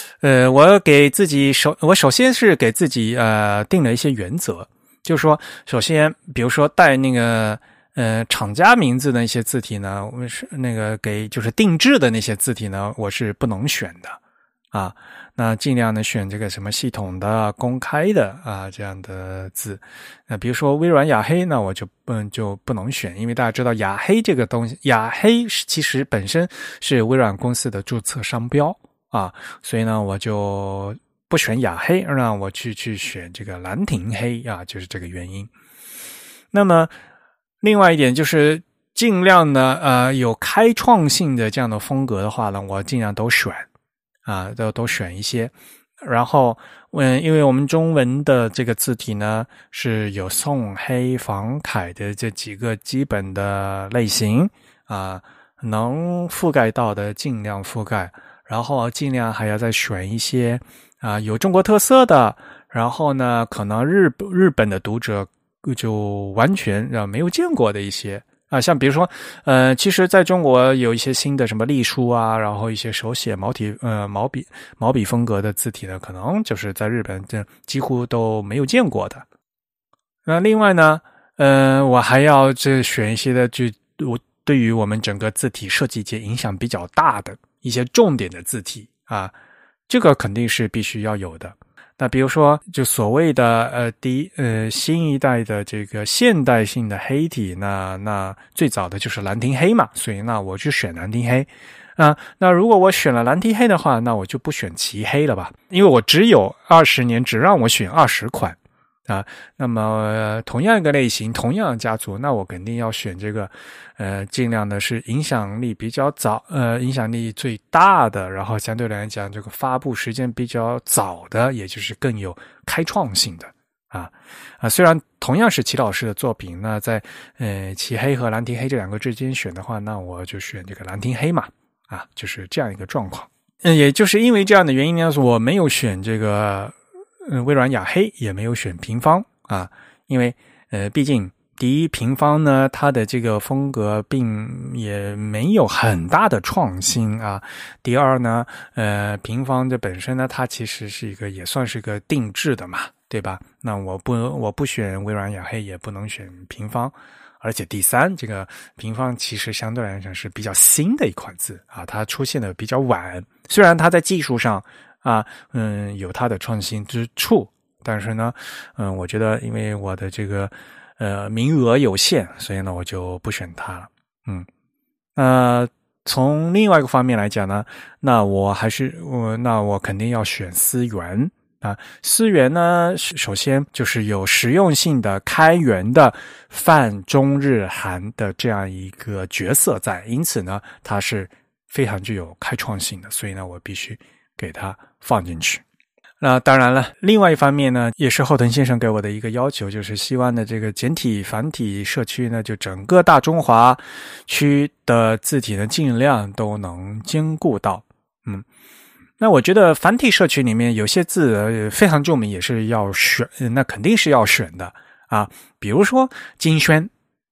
我首先是给自己定了一些原则，就是说首先比如说带那个厂家名字的一些字体呢，我是那个就是定制的那些字体呢，我是不能选的啊。那尽量呢选这个什么系统的公开的啊这样的字。那比如说微软雅黑，那我就不能选，因为大家知道雅黑这个东西，雅黑其实本身是微软公司的注册商标啊，所以呢我就不选雅黑，让我去选这个兰亭黑啊，就是这个原因。那么另外一点就是尽量呢有开创性的这样的风格的话呢，我尽量都选啊，都选一些。然后因为我们中文的这个字体呢是有宋黑仿楷的这几个基本的类型啊，能覆盖到的尽量覆盖，然后尽量还要再选一些有中国特色的，然后呢可能日本的读者就完全没有见过的一些啊，像比如说其实在中国有一些新的什么隶书啊，然后一些手写毛笔风格的字体呢，可能就是在日本这几乎都没有见过的。那另外呢我还要选一些的对于我们整个字体设计界影响比较大的一些重点的字体啊，这个肯定是必须要有的。那比如说就所谓的新一代的这个现代性的黑体，那最早的就是兰亭黑嘛，所以那我就选兰亭黑啊。那如果我选了兰亭黑的话，那我就不选旗黑了吧，因为我只有20年只让我选20款啊。那么同样一个类型，同样的家族，那我肯定要选这个尽量的是影响力比较早影响力最大的，然后相对来讲这个发布时间比较早的，也就是更有开创性的虽然同样是齐老师的作品，那在旗黑和兰亭黑这两个之间选的话，那我就选这个兰亭黑嘛就是这样一个状况。也就是因为这样的原因呢，我没有选这个微软雅黑，也没有选平方因为毕竟第一，平方呢它的这个风格也没有很大的创新第二呢平方这本身呢它其实是也算是个定制的嘛，对吧？那我不选微软雅黑，也不能选平方。而且第三，这个平方其实相对来讲是比较新的一款字它出现的比较晚，虽然它在技术上有它的创新之处，但是呢我觉得因为我的这个名额有限，所以呢我就不选它了。从另外一个方面来讲呢，那我肯定要选思源思源呢首先就是有实用性的开源的泛中日韩的这样一个角色在，因此呢它是非常具有开创性的，所以呢我必须给它放进去。那当然了，另外一方面呢，也是后藤先生给我的一个要求，就是希望的这个简体繁体社区呢，就整个大中华区的字体呢尽量都能兼顾到。那我觉得繁体社区里面有些字非常著名，也是要选，那肯定是要选的比如说金萱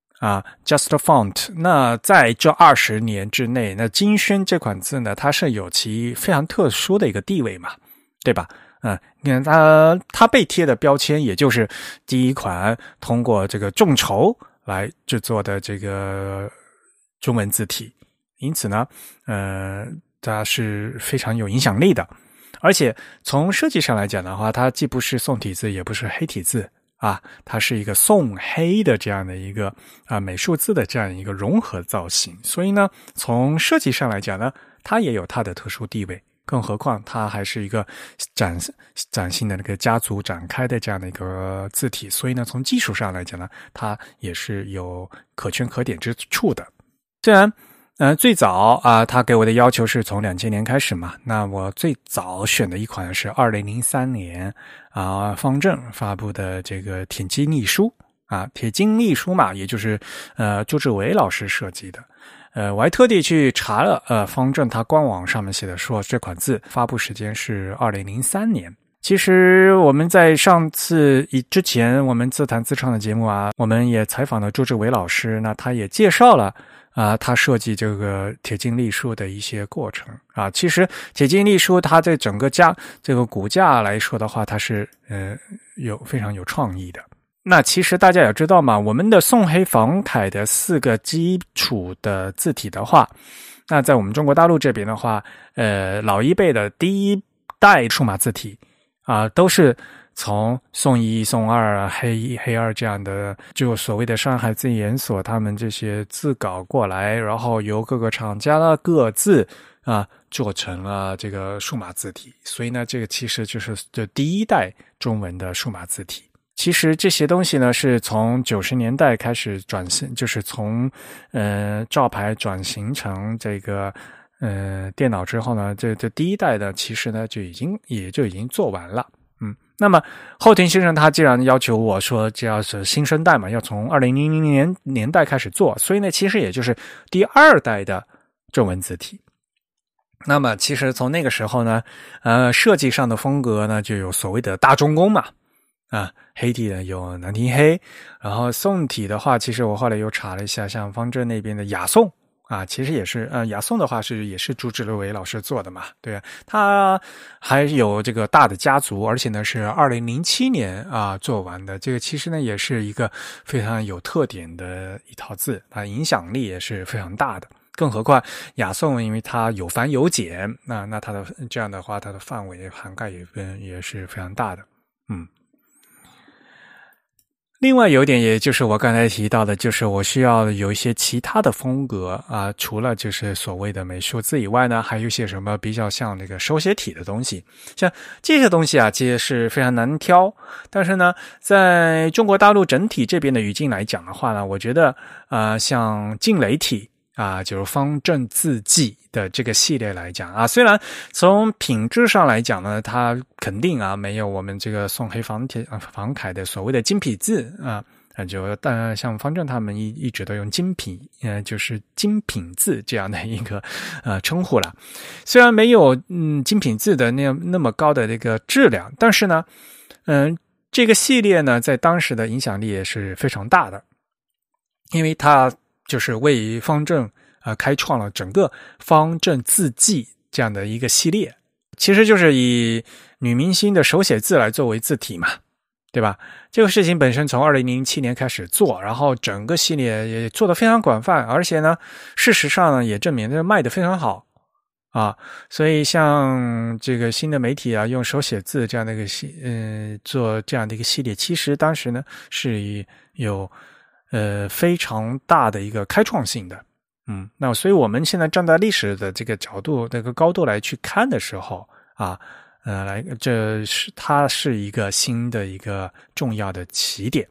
Just Font， 那在这20年之内，那金萱这款字呢，它是有其非常特殊的一个地位嘛，对吧？你看它被贴的标签，也就是第一款通过这个众筹来制作的这个中文字体，因此呢它是非常有影响力的。而且从设计上来讲的话，它既不是宋体字也不是黑体字啊，它是一个宋黑的这样的一个美术字的这样一个融合造型，所以呢从设计上来讲呢，它也有它的特殊地位，更何况它还是一个崭新的那个家族展开的这样的一个字体，所以呢从技术上来讲呢，它也是有可圈可点之处的。虽然最早他给我的要求是从2000年开始嘛，那我最早选的一款是2003年方正发布的这个铁金隶书铁金隶书嘛，也就是朱志伟老师设计的。我还特地去查了方正他官网上面写的说这款字发布时间是2003年。其实我们在上次之前我们自弹自唱的节目我们也采访了朱志伟老师，那他也介绍了他设计这个铁金隶书的一些过程其实铁金隶书它在整个这个骨架来说的话，它是非常有创意的。那其实大家也知道嘛，我们的宋黑仿楷的4个基础的字体的话，那在我们中国大陆这边的话，老一辈的第一代数码字体都是从宋1、宋2、黑1、黑2这样的，就所谓的上海字研所他们这些字稿过来，然后由各个厂家的各自做成了这个数码字体。所以呢，这个其实就是这第一代中文的数码字体。其实这些东西呢，是从90年代开始转型，就是从照牌转型成这个电脑之后呢，这第一代的其实呢也就已经做完了。那么后田先生他既然要求我说这要是新生代嘛，要从2000年代开始做，所以呢其实也就是第2代的中文字体。那么其实从那个时候呢设计上的风格呢就有所谓的大中宫嘛黑体呢有南庭黑，然后宋体的话，其实我后来又查了一下，像方正那边的雅宋其实也是雅宋的话也是朱志伟老师做的嘛，对他还有这个大的家族，而且呢是2007年做完的。这个其实呢也是一个非常有特点的一套字影响力也是非常大的。更何况雅宋因为它有繁有简，那它的这样的话，它的范围涵盖也是非常大的。另外有一点，也就是我刚才提到的，就是我需要有一些其他的风格除了就是所谓的美术字以外呢，还有一些什么比较像那个手写体的东西。像这些东西其实是非常难挑，但是呢在中国大陆整体这边的语境来讲的话呢，我觉得像劲雷体就是方正字迹的这个系列来讲虽然从品质上来讲呢，它肯定没有我们这个宋黑仿楷的所谓的精品字像方正他们一直都用精品就是精品字这样的一个称呼了。虽然没有精品字的那么高的这个质量，但是呢这个系列呢在当时的影响力也是非常大的，因为它就是为方正开创了整个方正字迹这样的一个系列，其实就是以女明星的手写字来作为字体嘛，对吧？这个事情本身从2007年开始做，然后整个系列也做得非常广泛，而且呢事实上呢也证明这卖得非常好所以像这个新的媒体用手写字这样的一个做这样的一个系列，其实当时呢是有非常大的一个开创性的那所以我们现在站在历史的这个角度这个高度来去看的时候它是一个新的一个重要的起点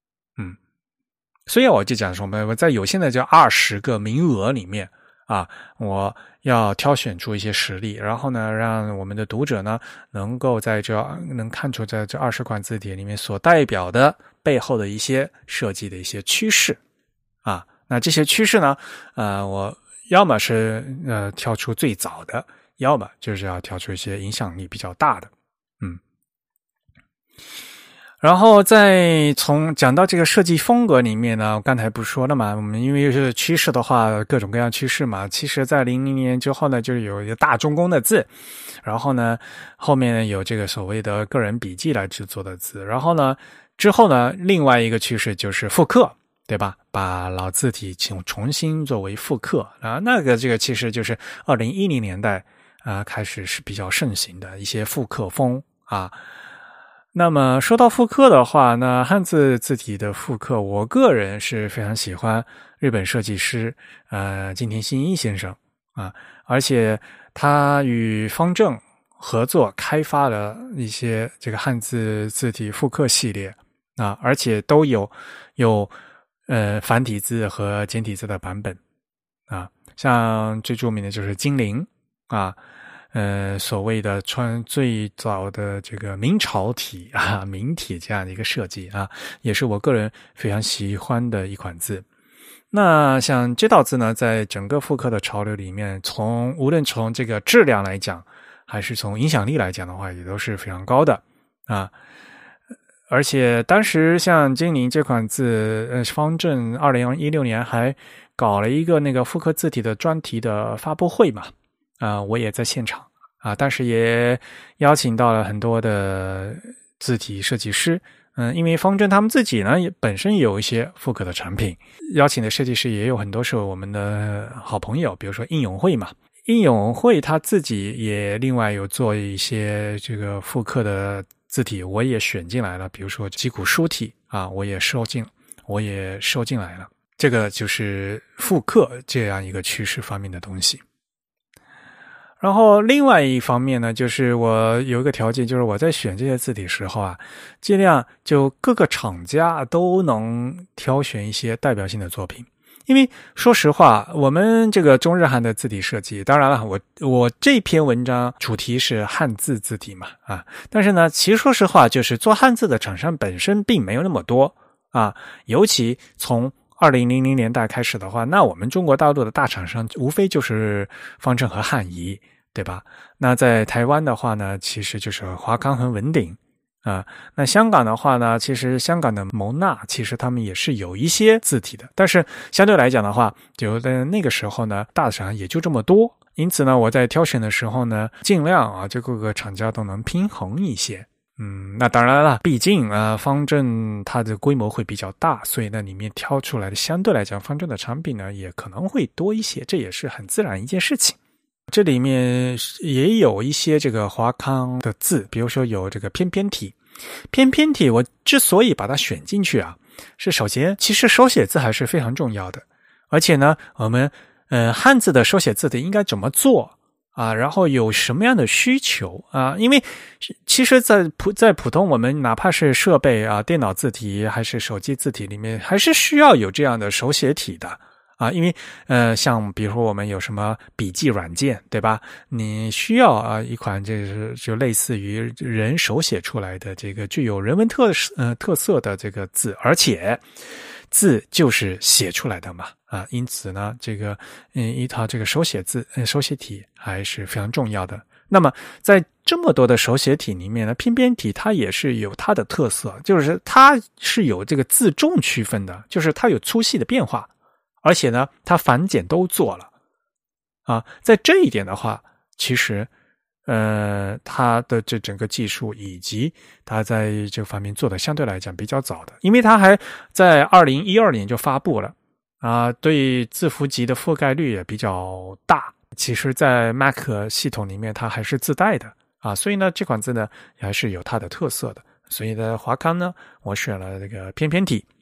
所以我就讲说我在有限的这20个名额里面我要挑选出一些实例，然后呢让我们的读者呢能够能看出在这20款字体里面所代表的背后的一些设计的一些趋势那这些趋势呢我要么是挑出最早的，要么就是要挑出一些影响力比较大的然后再讲到这个设计风格里面呢，我刚才不是说了嘛，我们因为是趋势的话各种各样趋势嘛，其实在00年之后呢就有一个大中宫的字，然后呢后面呢有这个所谓的个人笔记来制作的字，然后呢之后呢另外一个趋势就是复刻， 对吧？把老字体重新作为复刻啊，这个其实就是2010年代开始是比较盛行的一些复刻风啊。那么说到复刻的话，那汉字字体的复刻，我个人是非常喜欢日本设计师金田信一先生啊，而且他与方正合作开发了一些这个汉字字体复刻系列啊，而且都有繁体字和简体字的版本啊，像最著名的就是金陵啊，所谓的最早的这个明朝体啊，明体这样的一个设计啊，也是我个人非常喜欢的一款字。那像这道字呢，在整个复刻的潮流里面，无论从这个质量来讲，还是从影响力来讲的话，也都是非常高的啊。而且当时像金陵这款字，方正2016年还搞了一个那个复刻字体的专题的发布会嘛，我也在现场啊，当时也邀请到了很多的字体设计师，因为方正他们自己呢也本身有一些复刻的产品，邀请的设计师也有很多是我们的好朋友，比如说应永会嘛，应永会他自己也另外有做一些这个复刻的字体，我也选进来了，比如说击鼓书体啊，我也收进来了。这个就是复刻这样一个趋势方面的东西。然后另外一方面呢，就是我有一个条件，就是我在选这些字体时候啊，尽量就各个厂家都能挑选一些代表性的作品。因为说实话，我们这个中日韩的字体设计，当然了，我这篇文章主题是汉字字体嘛，但是呢，其实说实话，就是做汉字的厂商本身并没有那么多啊，尤其从2000年代开始的话，那我们中国大陆的大厂商无非就是方正和汉仪，对吧？那在台湾的话呢，其实就是华康和文鼎。那香港的话呢，其实香港的蒙纳其实他们也是有一些字体的，但是相对来讲的话，就在那个时候呢，大厂也就这么多，因此呢，我在挑选的时候呢，尽量就各个厂家都能平衡一些。那当然了，毕竟方正它的规模会比较大，所以呢，里面挑出来的相对来讲，方正的产品呢也可能会多一些，这也是很自然一件事情。这里面也有一些这个华康的字，比如说有这个偏偏体。偏偏体我之所以把它选进去是首先其实手写字还是非常重要的，而且呢我们汉字的手写字体应该怎么做然后有什么样的需求因为其实在普通我们哪怕是设备电脑字体还是手机字体里面，还是需要有这样的手写体的因为像比如说我们有什么笔记软件，对吧？你需要一款就类似于人手写出来的这个具有人文特色的这个字，而且字就是写出来的嘛因此呢，这个一套这个手写体还是非常重要的。那么在这么多的手写体里面呢，偏偏体它也是有它的特色，就是它是有这个字重区分的，就是它有粗细的变化。而且呢，它繁简都做了在这一点的话，其实它的这整个技术以及它在这方面做的相对来讲比较早的，因为它还在2012年就发布了对字符集的覆盖率也比较大。其实在 Mac 系统里面它还是自带的所以呢这款字呢还是有它的特色的。所以呢华康呢我选了这个偏偏体。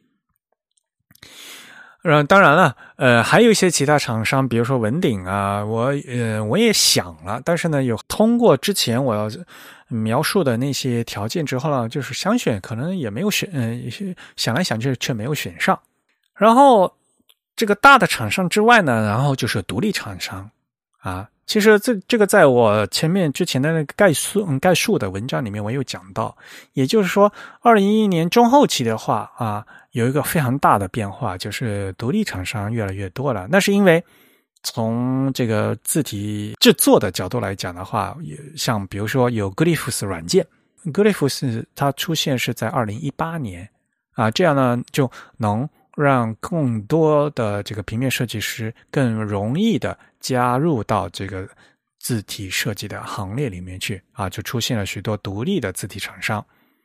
当然了还有一些其他厂商，比如说文鼎我也想了，但是呢有通过之前我要描述的那些条件之后呢，就是想选可能也没有想来想去却没有选上。然后这个大的厂商之外呢，然后就是独立厂商其实这个在我之前的那个概述的文章里面我有讲到，也就是说2011年中后期的话有一个非常大的变化，就是独立厂商越来越多了。那是因为从这个字体制作的角度来讲的话，像比如说有 Glyphs 软件， Glyphs 它出现是在2018年这样呢就能让更多的这个平面设计师更容易的加入到这个字体设计的行列里面去就出现了许多独立的字体厂商。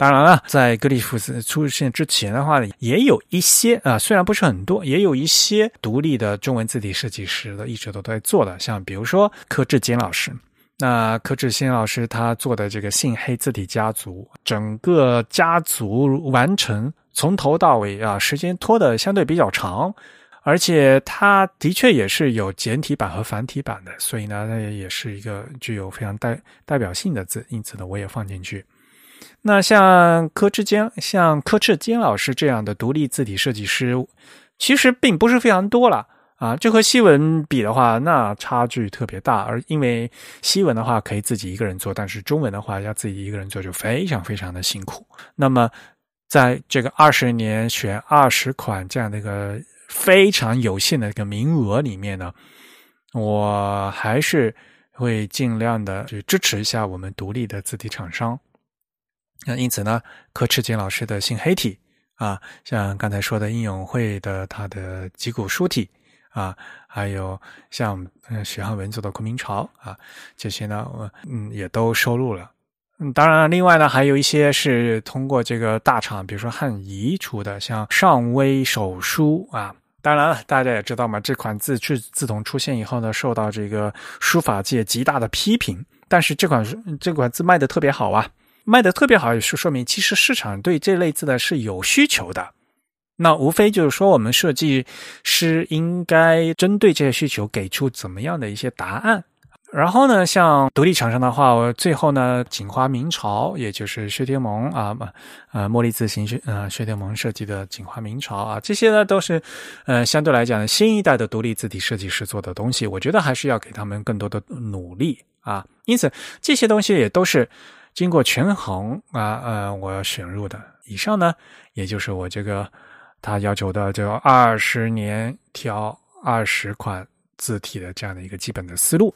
当然了，在格里夫斯出现之前的话，也有一些虽然不是很多，也有一些独立的中文字体设计师的一直都在做的，像比如说柯志坚老师。那柯志坚老师他做的这个信黑字体家族，整个家族完成从头到尾时间拖得相对比较长，而且它的确也是有简体版和繁体版的，所以呢，它也是一个具有非常代表性的字，因此呢，我也放进去。那像柯志坚老师这样的独立字体设计师，其实并不是非常多了这和西文比的话，那差距特别大。而因为西文的话可以自己一个人做，但是中文的话要自己一个人做就非常非常的辛苦。那么在这个20年选20款这样的一个非常有限的一个名额里面呢，我还是会尽量的去支持一下我们独立的字体厂商。那因此呢，柯志坚老师的信黑体像刚才说的应永会的他的脊骨书体还有像许汉文做的昆明潮这些呢也都收录了。当然另外呢还有一些是通过这个大厂比如说汉仪出的，像上微手书当然了大家也知道嘛，这款字自从出现以后呢，受到这个书法界极大的批评，但是这款字卖得特别好卖得特别好也是说明其实市场对这类字的是有需求的。那无非就是说我们设计师应该针对这些需求给出怎么样的一些答案。然后呢，像独立厂商的话，我最后呢，锦华明朝，也就是薛天蒙茉莉字形薛天蒙设计的锦华明朝这些呢都是相对来讲新一代的独立字体设计师做的东西，我觉得还是要给他们更多的努力因此这些东西也都是经过权衡我选入的。以上呢，也就是我这个他要求的就20年挑20款字体的这样的一个基本的思路。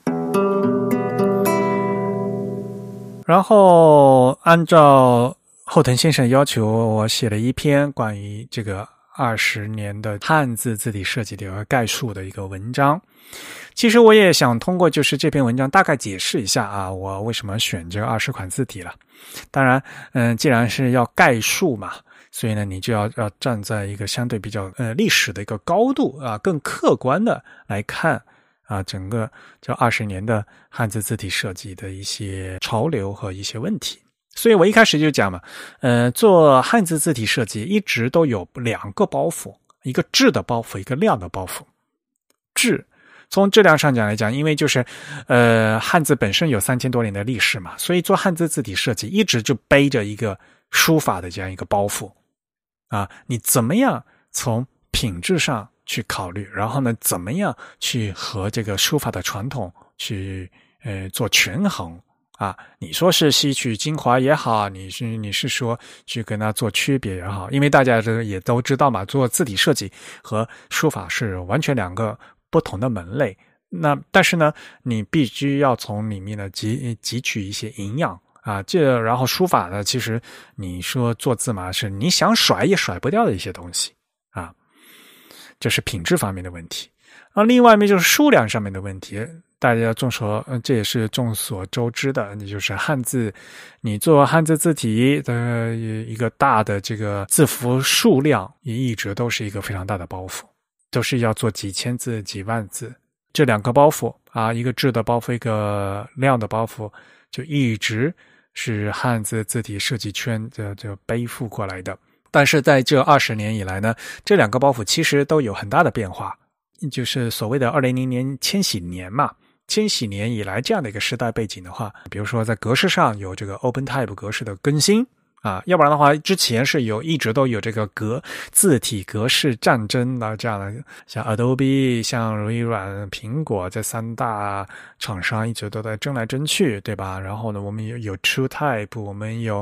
然后按照后藤先生的要求，我写了一篇关于这个20年的汉字字体设计的一个概述的一个文章。其实我也想通过就是这篇文章大概解释一下我为什么选这20款字体了。当然既然是要概述嘛，所以呢你就要站在一个相对比较历史的一个高度更客观的来看整个这20年的汉字字体设计的一些潮流和一些问题。所以我一开始就讲嘛做汉字字体设计一直都有2个包袱，一个质的包袱，一个量的包袱。质从质量上讲来讲，因为就是汉字本身有3000多年的历史嘛，所以做汉字字体设计一直就背着一个书法的这样一个包袱你怎么样从品质上去考虑，然后呢怎么样去和这个书法的传统去做权衡你说是吸取精华也好，你是说去跟它做区别也好，因为大家也都知道嘛，做字体设计和书法是完全2个不同的门类。那但是呢你必须要从里面呢汲取一些营养然后书法呢其实你说做字嘛是你想甩也甩不掉的一些东西这是品质方面的问题。另外一面就是数量上面的问题，大家这也是众所周知的，就是汉字，你做汉字字体的一个大的这个字符数量也一直都是一个非常大的包袱，都是要做几千字几万字，这2个包袱一个质的包袱一个量的包袱就一直是汉字字体设计圈就背负过来的。但是在这20年以来呢，这2个包袱其实都有很大的变化，就是所谓的2000年千禧年嘛，千禧年以来这样的一个时代背景的话，比如说在格式上有这个 OpenType 格式的更新要不然的话之前是一直都有这个字体格式战争这样的，像 Adobe 像微软苹果这3大厂商一直都在争来争去，对吧？然后呢我们有 TrueType 我们有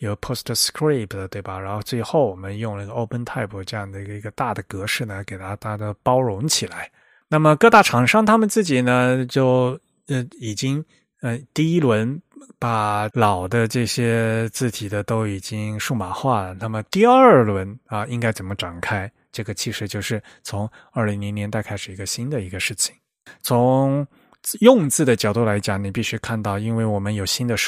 PostScript 对吧？然后最后我们用了个 OpenType 这样的一个大的格式呢给它大的包容起来。那么各大厂商他们自己呢就已经第一轮把老的这些字体的都已经数码化了，那么第2轮应该怎么展开，这个其实就是从2000年代开始一个新的一个事情。从用字的角度来讲，你必须看到因为我们有新的设备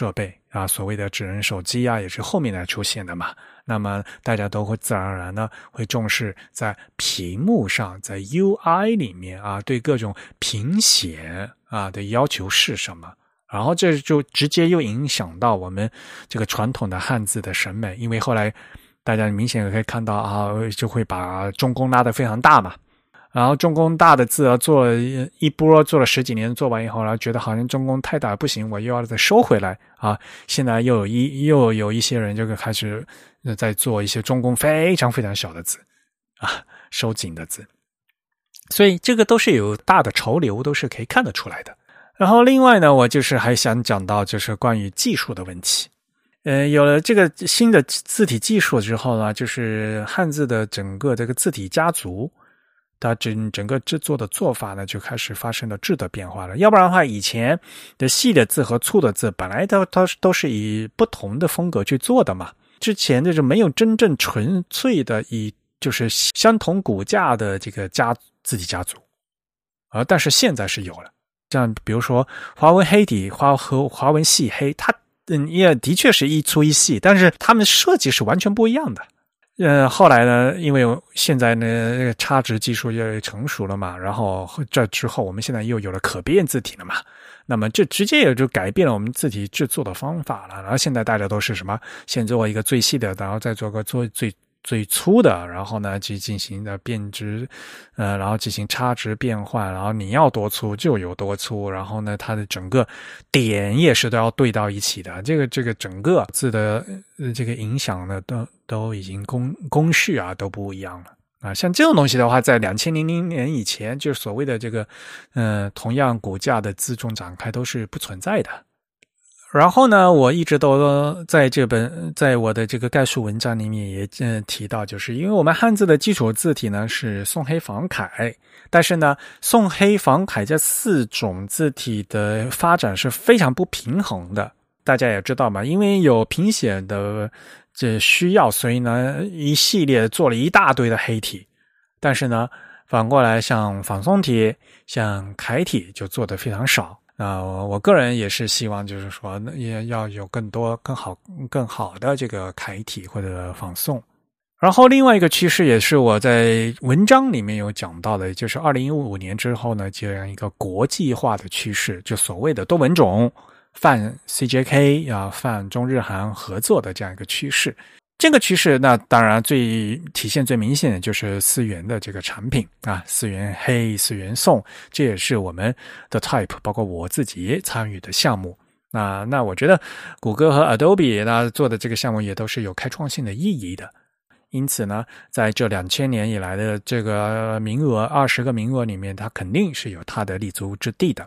啊，所谓的智能手机啊，也是后面才出现的嘛。那么大家都会自然而然呢会重视在屏幕上，在 UI 里面啊，对各种屏显啊的要求是什么。然后这就直接又影响到我们这个传统的汉字的审美，因为后来大家明显可以看到啊，就会把中宫拉得非常大嘛。然后中宫大的字啊，做了一波，做了10几年，做完以后，然后觉得好像中宫太大不行，我又要再收回来啊。现在又有一些人就开始在做一些中宫非常非常小的字啊，收紧的字。所以这个都是有大的潮流，都是可以看得出来的。然后另外呢，我就是还想讲到就是关于技术的问题。有了这个新的字体技术之后呢，就是汉字的整个这个字体家族，它整个制作的做法呢，就开始发生了质的变化了。要不然的话，以前的细的字和粗的字本来都是以不同的风格去做的嘛。之前就是没有真正纯粹的以就是相同骨架的这个字体家族，但是现在是有了。像比如说华文黑底和华文细黑，它也的确是一粗一细，但是它们设计是完全不一样的。后来呢，因为现在呢这个差值技术越成熟了嘛，然后这之后我们现在又有了可变字体了嘛，那么这直接也就改变了我们字体制作的方法了。然后现在大家都是什么，先做一个最细的，然后再做个最粗的，然后呢去进行的变值，然后进行差值变换，然后你要多粗就有多粗，然后呢它的整个点也是都要对到一起的。这个整个字的这个影响呢都已经公式啊都不一样了啊。像这种东西的话，在2000年以前，就是所谓的这个同样骨架的字重展开都是不存在的。然后呢，我一直都在我的这个概述文章里面也提到，就是因为我们汉字的基础字体呢是宋黑仿楷，但是呢宋黑仿楷这4种字体的发展是非常不平衡的。大家也知道嘛，因为有屏显的这需要，所以呢一系列做了一大堆的黑体，但是呢反过来像仿宋体像楷体就做得非常少。我个人也是希望就是说也要有更多更好的这个楷体或者仿宋。然后另外一个趋势也是我在文章里面有讲到的，就是2015年之后呢，这样一个国际化的趋势，就所谓的多文种泛 CJK 啊，泛中日韩合作的这样一个趋势。这个趋势那当然体现最明显的就是4元的这个产品啊，4元黑4元宋，这也是我们的 Type 包括我自己参与的项目。那我觉得谷歌和 Adobe 那做的这个项目也都是有开创性的意义的。因此呢，在这2000年以来的这个名额20个名额里面，它肯定是有它的立足之地的。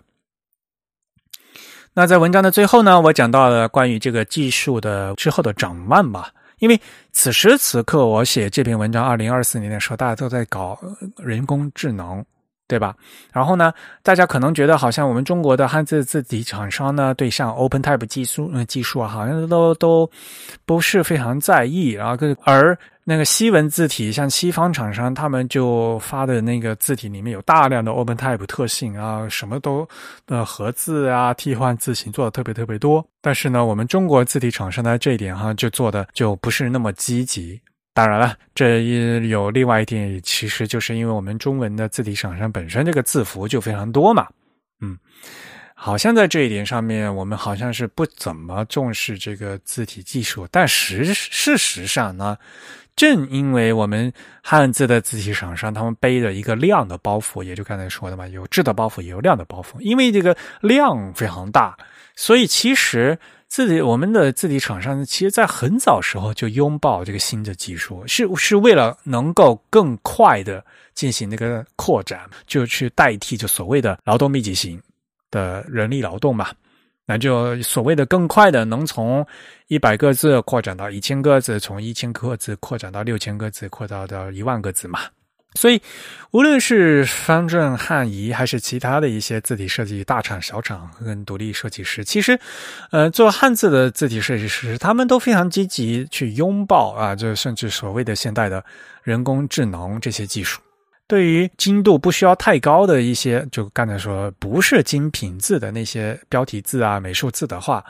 那在文章的最后呢，我讲到了关于这个技术的之后的展望吧。因为此时此刻我写这篇文章2024年的时候，大家都在搞人工智能，对吧？然后呢，大家可能觉得好像我们中国的汉字字体厂商呢，对像 OpenType 技术啊，好像都不是非常在意。然后而那个西文字体，像西方厂商他们就发的那个字体里面有大量的 OpenType 特性啊，什么都合字啊、替换字形做的特别特别多。但是呢，我们中国字体厂商呢这一点就做的就不是那么积极。当然了，这有另外一点，其实就是因为我们中文的字体厂商本身这个字符就非常多嘛。好像在这一点上面，我们好像是不怎么重视这个字体技术，但事实上呢，正因为我们汉字的字体厂商他们背着一个量的包袱，也就刚才说的嘛，有质的包袱也有量的包袱，因为这个量非常大，所以其实我们的字体厂商其实在很早时候就拥抱这个新的技术，是为了能够更快的进行那个扩展，就去代替就所谓的劳动密集型的人力劳动嘛。那就所谓的更快的能从100个字扩展到1000个字，从1000个字扩展到6000个字，扩展到1万个字嘛。所以无论是方正、汉仪还是其他的一些字体设计大厂、小厂跟独立设计师，其实做汉字的字体设计师他们都非常积极去拥抱就甚至所谓的现代的人工智能这些技术。对于精度不需要太高的一些，就刚才说不是精品字的那些标题字啊、美术字的话，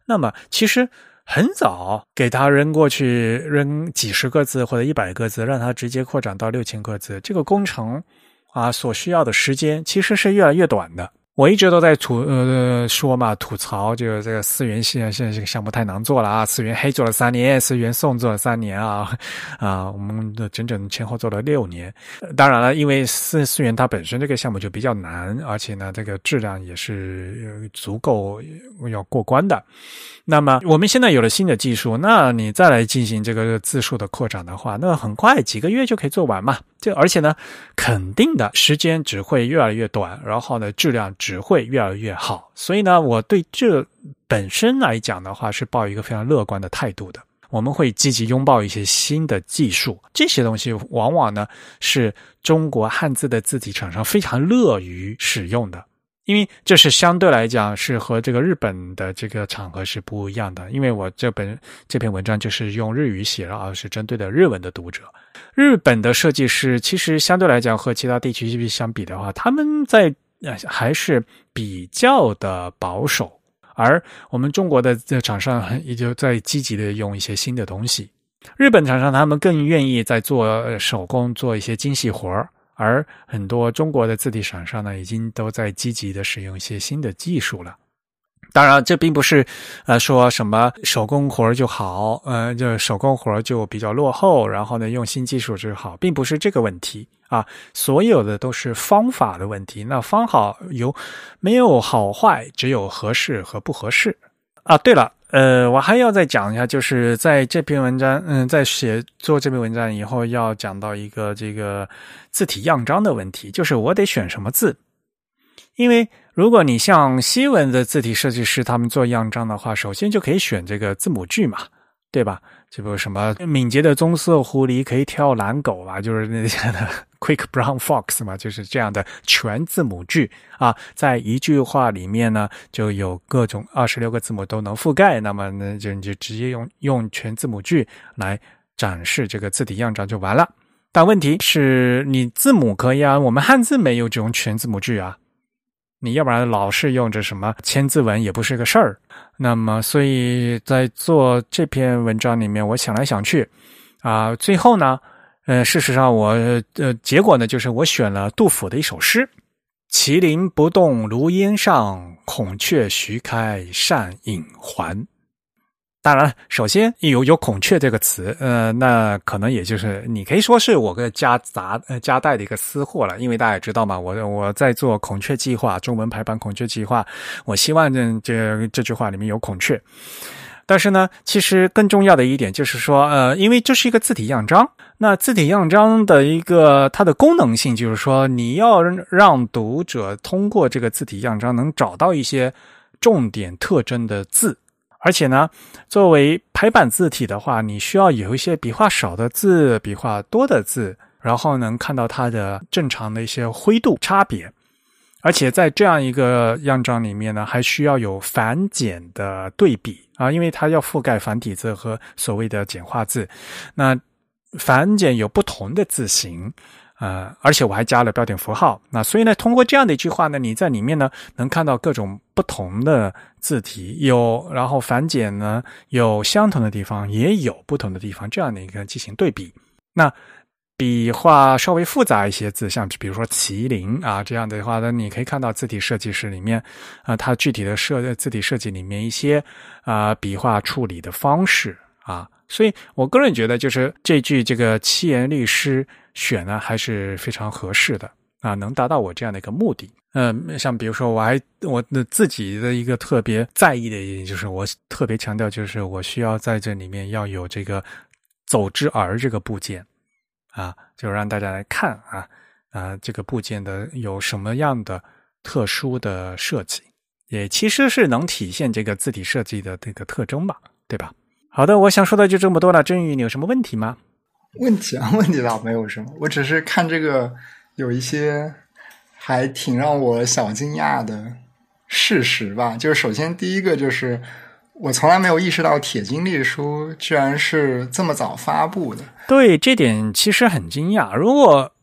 那么其实很早给它扔过去，扔几十个字或者100个字，让它直接扩展到6000个字，这个工程所需要的时间其实是越来越短的。我一直都在说嘛，吐槽就是这个4元现在这个项目太难做了啊，4元黑做了3年，4元宋做了3年我们的整整前后做了6年。当然了，因为4元它本身这个项目就比较难，而且呢这个质量也是足够要过关的。那么我们现在有了新的技术，那你再来进行这个字数的扩展的话，那很快几个月就可以做完嘛。而且呢，肯定的时间只会越来越短，然后呢，质量只会越来越好。所以呢，我对这本身来讲的话，是抱一个非常乐观的态度的。我们会积极拥抱一些新的技术，这些东西往往呢是中国汉字的字体厂商非常乐于使用的。因为这是相对来讲是和这个日本的这个场合是不一样的，因为我这篇文章就是用日语写了，而是针对的日文的读者。日本的设计师其实相对来讲和其他地区相比的话，他们在还是比较的保守，而我们中国的厂商也就在积极的用一些新的东西。日本厂商他们更愿意在做手工，做一些精细活儿。而很多中国的字体厂商呢，已经都在积极的使用一些新的技术了。当然，这并不是说什么手工活就好，就手工活就比较落后，然后呢用新技术就好，并不是这个问题啊。所有的都是方法的问题。那方法没有好坏，只有合适和不合适啊。对了。我还要再讲一下，就是在这篇文章，在做这篇文章以后，要讲到一个这个字体样章的问题，就是我得选什么字。因为如果你像西文的字体设计师他们做样章的话，首先就可以选这个字母句嘛，对吧？这不什么敏捷的棕色狐狸可以跳蓝狗嘛，就是那样的 Quick Brown Fox 嘛，就是这样的全字母句啊，在一句话里面呢就有各种26个字母都能覆盖，那么呢你就直接用全字母句来展示这个字体样章就完了。但问题是你字母可以啊，我们汉字没有这种全字母句啊，你要不然老是用着什么千字文也不是个事儿。那么所以在做这篇文章里面，我想来想去最后呢事实上我结果呢就是我选了杜甫的一首诗：麒麟不动炉烟上，孔雀徐开善隐还。当然首先有孔雀这个词，那可能也就是你可以说是我个夹带的一个私货了，因为大家也知道嘛，我在做孔雀计划，中文排版孔雀计划，我希望这句话里面有孔雀。但是呢，其实更重要的一点就是说，因为这是一个字体样章，那字体样章的一个它的功能性就是说，你要让读者通过这个字体样章能找到一些重点特征的字。而且呢，作为排版字体的话，你需要有一些笔画少的字，笔画多的字，然后能看到它的正常的一些灰度差别。而且在这样一个样章里面呢，还需要有繁简的对比因为它要覆盖繁体字和所谓的简化字。那繁简有不同的字形而且我还加了标点符号。那所以呢，通过这样的一句话呢，你在里面呢能看到各种不同的字体，然后繁简呢有相同的地方，也有不同的地方，这样的一个进行对比。那笔画稍微复杂一些字，像比如说麒麟这样的话呢，你可以看到字体设计师里面它具体的字体设计里面一些笔画处理的方式所以我个人觉得就是这个七言律诗选呢还是非常合适的能达到我这样的一个目的。像比如说我自己的一个特别在意的一点，就是我特别强调，就是我需要在这里面要有这个走之儿这个部件就让大家来看这个部件的有什么样的特殊的设计，也其实是能体现这个字体设计的这个特征吧，对吧？好的，我想说的就这么多了。振宇，你有什么问题吗？ 问题倒没有什么，我只是看这个有一些还挺让我小惊讶的事实吧。就是首先第一个就是我从来没有意识到铁金隶书居然是这么早发布的。 对，这点其实很惊讶。如果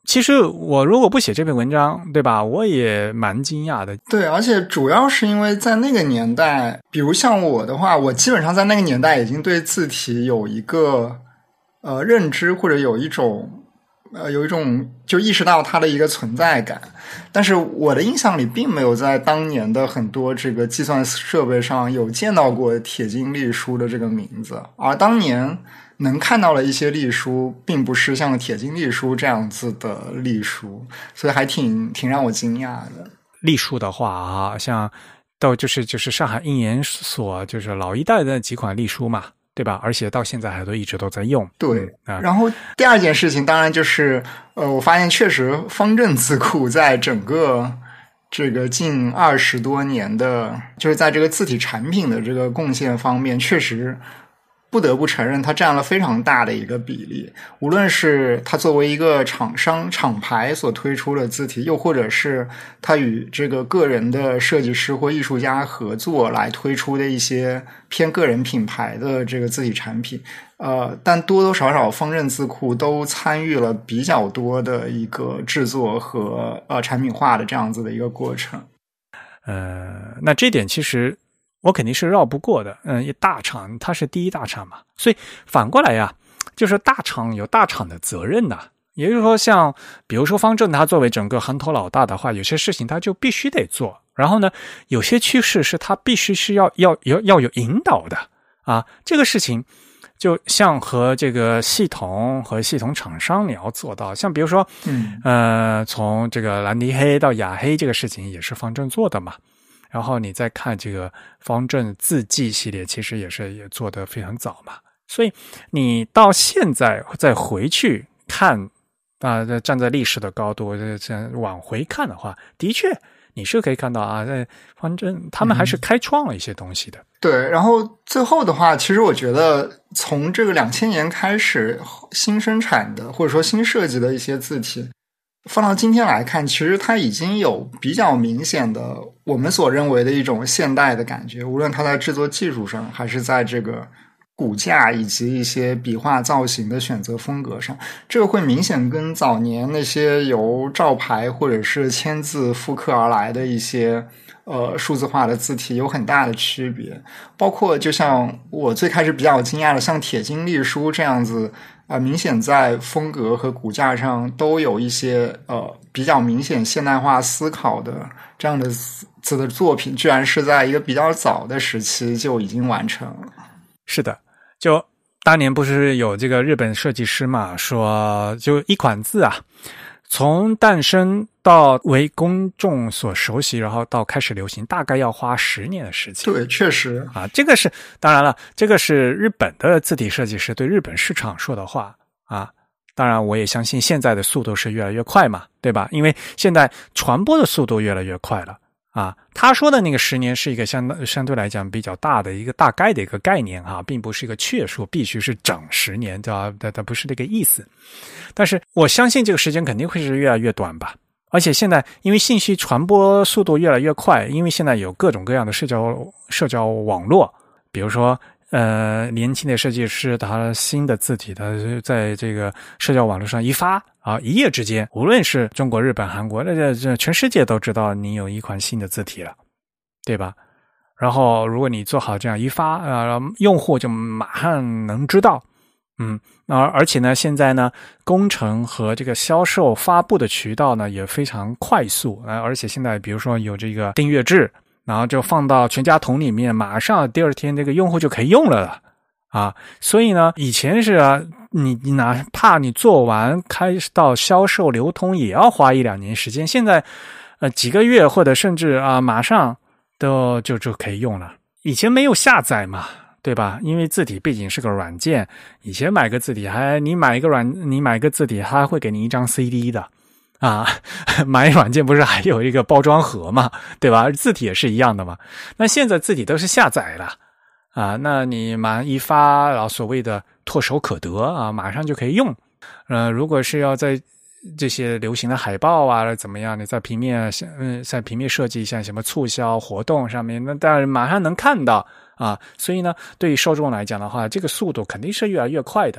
其实我如果不写这篇文章，对吧？我也蛮惊讶的。 对，而且主要是因为在那个年代，比如像我的话，我基本上在那个年代已经对字体有一个认知，或者有一种就意识到它的一个存在感。但是我的印象里并没有在当年的很多这个计算设备上有见到过铁金隶书的这个名字，而当年能看到了一些隶书并不是像铁金隶书这样子的隶书，所以还挺让我惊讶的。 隶书的话啊，像到就是上海印研所就是老一代的几款隶书嘛，对吧？而且到现在还都一直都在用。 对，然后第二件事情当然就是我发现确实方正字库在整个这个近20多年的就是在这个字体产品的这个贡献方面，确实不得不承认它占了非常大的一个比例。无论是它作为一个厂商厂牌所推出的字体，又或者是它与这个个人的设计师或艺术家合作来推出的一些偏个人品牌的这个字体产品，但多多少少方正字库都参与了比较多的一个制作和产品化的这样子的一个过程。 那这点其实我肯定是绕不过的。大厂它是第一大厂嘛，所以反过来呀，就是大厂有大厂的责任呐。也就是说，像比如说方正，它作为整个行头老大的话，有些事情它就必须得做。然后呢，有些趋势是它必须是要有引导的啊。这个事情就像和这个系统和系统厂商你要做到，像比如说，从这个蓝底黑到雅黑这个事情也是方正做的嘛。然后你再看这个方正字迹系列，其实也做得非常早嘛。所以你到现在再回去看站在历史的高度往回看的话，的确你是可以看到啊，在方正他们还是开创了一些东西的。 对，然后最后的话，其实我觉得从这个2000年开始新生产的或者说新设计的一些字体，放到今天来看，其实它已经有比较明显的我们所认为的一种现代的感觉，无论它在制作技术上，还是在这个骨架以及一些笔画造型的选择风格上，这个会明显跟早年那些由照牌或者是签字复刻而来的一些数字化的字体有很大的区别。包括就像我最开始比较惊讶的，像铁金隶书这样子明显在风格和骨架上都有一些比较明显现代化思考的这样的字的作品，居然是在一个比较早的时期就已经完成了。 是的，就当年不是有这个日本设计师嘛，说就一款字啊，从诞生到为公众所熟悉，然后到开始流行，大概要花10年的时间。 对，确实啊，这个是当然了，这个是日本的字体设计师对日本市场说的话啊。当然，我也相信现在的速度是越来越快嘛，对吧？因为现在传播的速度越来越快了啊。他说的那个10年是一个相对来讲比较大的一个大概的一个概念啊，并不是一个确数，必须是整10年，对吧？它不是这个意思。但是我相信这个时间肯定会是越来越短吧。而且现在因为信息传播速度越来越快，因为现在有各种各样的社交网络，比如说年轻的设计师他新的字体他在这个社交网络上一发啊，一夜之间无论是中国、日本、韩国，这全世界都知道你有一款新的字体了，对吧？然后如果你做好这样一发用户就马上能知道。而且呢，现在呢，工程和这个销售发布的渠道呢也非常快速而且现在比如说有这个订阅制，然后就放到全家桶里面，马上第二天这个用户就可以用了啊。所以呢，以前是你哪怕你做完开始到销售流通也要花1-2年时间，现在几个月或者甚至马上都就可以用了。以前没有下载嘛，对吧？因为字体毕竟是个软件，以前买个字体你买个字体还会给你一张 CD 的啊，买软件不是还有一个包装盒嘛，对吧？字体也是一样的嘛。那现在字体都是下载了啊，那你马上一发，然后所谓的唾手可得啊，马上就可以用。如果是要在这些流行的海报怎么样，你在平面设计一下什么促销活动上面，那当然马上能看到。所以呢，对于受众来讲的话，这个速度肯定是越来越快的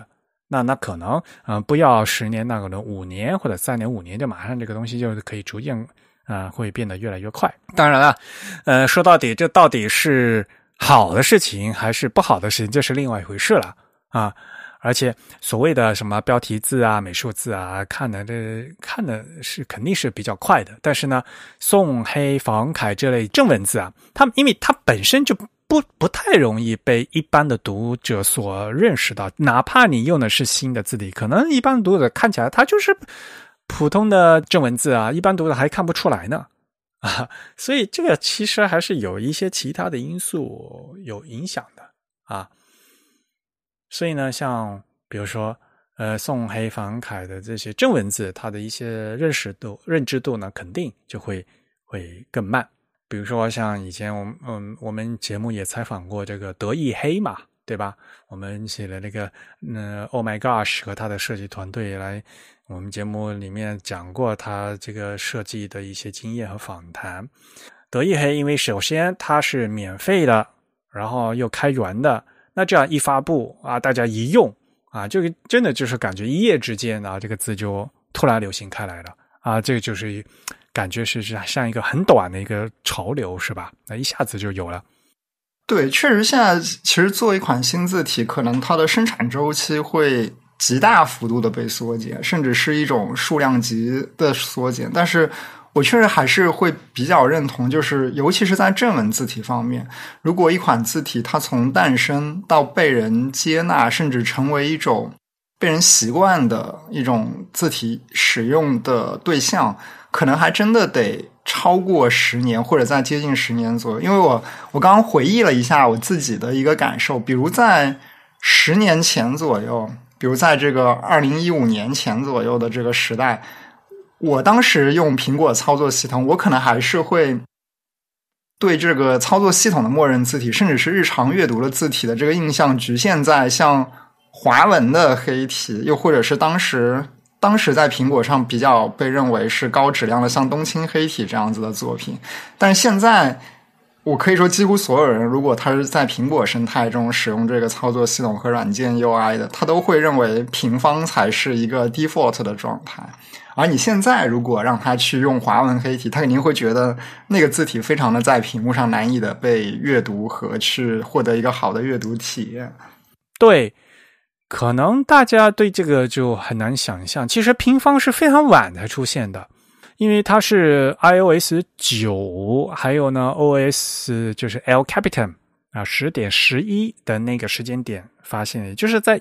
那可能不要10年，那可能5年或者3年5年就马上这个东西就可以逐渐会变得越来越快。当然了，说到底这到底是好的事情还是不好的事情，这是另外一回事了啊。而且所谓的什么标题字啊、美术字啊，看的是肯定是比较快的。但是呢，宋黑房楷这类正文字啊，因为它本身就不太容易被一般的读者所认识到，哪怕你用的是新的字体，可能一般读者看起来它就是普通的正文字啊，一般读者还看不出来呢啊。所以这个其实还是有一些其他的因素有影响的啊。所以呢，像比如说宋黑房楷的这些正文字，它的一些认知度呢，肯定就会更慢。比如说像以前我们节目也采访过这个德意黑嘛，对吧？我们写了那个Oh My Gosh 和他的设计团队来我们节目里面讲过他这个设计的一些经验和访谈。德意黑因为首先它是免费的，然后又开源的，那这样一发布啊，大家一用啊，这个真的就是感觉一夜之间啊，这个字就突然流行开来了啊，这个就是感觉是像一个很短的一个潮流，是吧？那一下子就有了。 对，确实现在其实做一款新字体，可能它的生产周期会极大幅度的被缩减，甚至是一种数量级的缩减。但是我确实还是会比较认同，就是尤其是在正文字体方面，如果一款字体它从诞生到被人接纳，甚至成为一种被人习惯的一种字体使用的对象，可能还真的得超过10年，或者再接近10年左右。因为我刚刚回忆了一下我自己的一个感受，比如在10年前左右，比如在这个2015年前左右的这个时代，我当时用苹果操作系统，我可能还是会对这个操作系统的默认字体，甚至是日常阅读的字体的这个印象局限在像华文的黑体，又或者是当时在苹果上比较被认为是高质量的像冬青黑体这样子的作品。但是现在我可以说几乎所有人，如果他是在苹果生态中使用这个操作系统和软件 UI 的，他都会认为平方才是一个 default 的状态。而你现在如果让他去用华文黑体，他肯定会觉得那个字体非常的在屏幕上难以的被阅读和去获得一个好的阅读体验。 对，可能大家对这个就很难想象，其实平方是非常晚才出现的，因为它是 iOS 9还有呢 OS 就是 El Capitan 啊 10.11 的那个时间点发现的，就是在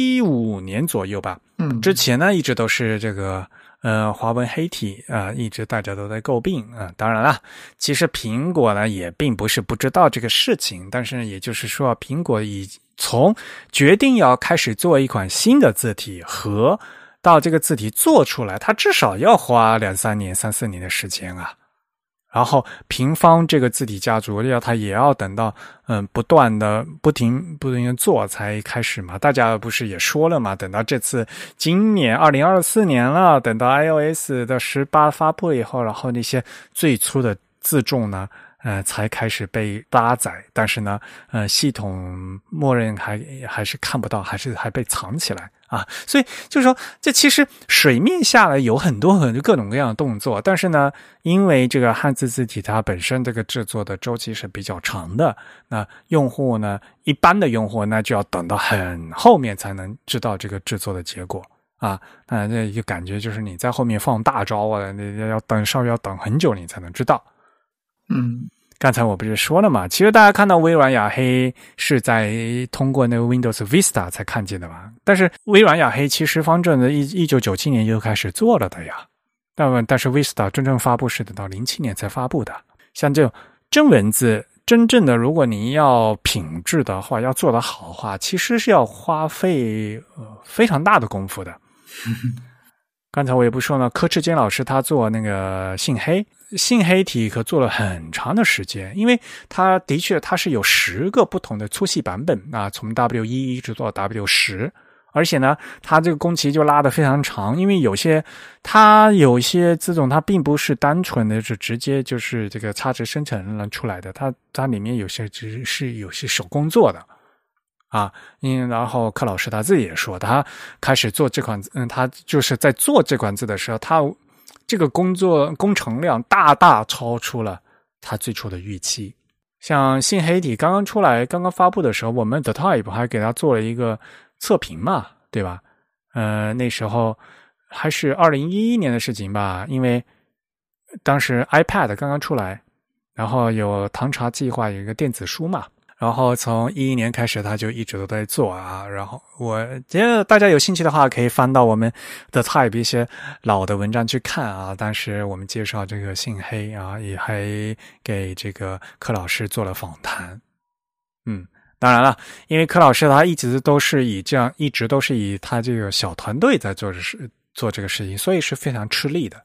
15年左右吧。之前呢一直都是这个华文黑体一直大家都在诟病当然了，其实苹果呢也并不是不知道这个事情，但是也就是说苹果从决定要开始做一款新的字体和到这个字体做出来，它至少要花2-3年、3-4年的时间啊。然后平方这个字体家族它也要等到不停的做才开始嘛。大家不是也说了嘛，等到这次今年2024年了，等到 iOS 的18发布以后，然后那些最初的字重呢才开始被搭载，但是呢系统默认还是看不到，还被藏起来啊。所以就是说这其实水面下来有很多各种各样的动作，但是呢因为这个汉字字体它本身这个制作的周期是比较长的，那用户呢一般的用户呢就要等到很后面才能知道这个制作的结果啊。那这就感觉就是你在后面放大招啊，稍微要等很久你才能知道。刚才我不是说了嘛，其实大家看到微软雅黑是在通过那个 Windows Vista 才看见的嘛，但是微软雅黑其实方正的1997年就开始做了的呀，但是 Vista 真正发布是等到07年才发布的。像这种真文字真正的如果你要品质的话，要做得好的话，其实是要花费非常大的功夫的。刚才我也不说呢，柯志坚老师他做那个信黑体可做了很长的时间，因为他的确他是有10个不同的粗细版本啊，从 W1 一直做到 W10， 而且呢他这个工期就拉得非常长，因为有些字种它并不是单纯的是直接就是这个插值生成出来的，它里面有些只是有些手工做的啊。然后柯老师他自己也说，他开始做这款他就是在做这款字的时候，他这个工程量大大超出了他最初的预期。像信黑体刚刚发布的时候，我们 The Type 还给他做了一个测评嘛，对吧？那时候还是2011年的事情吧，因为当时 iPad 刚刚出来，然后有唐查计划有一个电子书嘛，然后从2011年开始他就一直都在做啊。然后我觉得大家有兴趣的话可以翻到我们的 Type 一些老的文章去看啊。当时我们介绍这个信黑啊，也还给这个柯老师做了访谈。当然了，因为柯老师他一直都是以他这个小团队在做这个事情，所以是非常吃力的。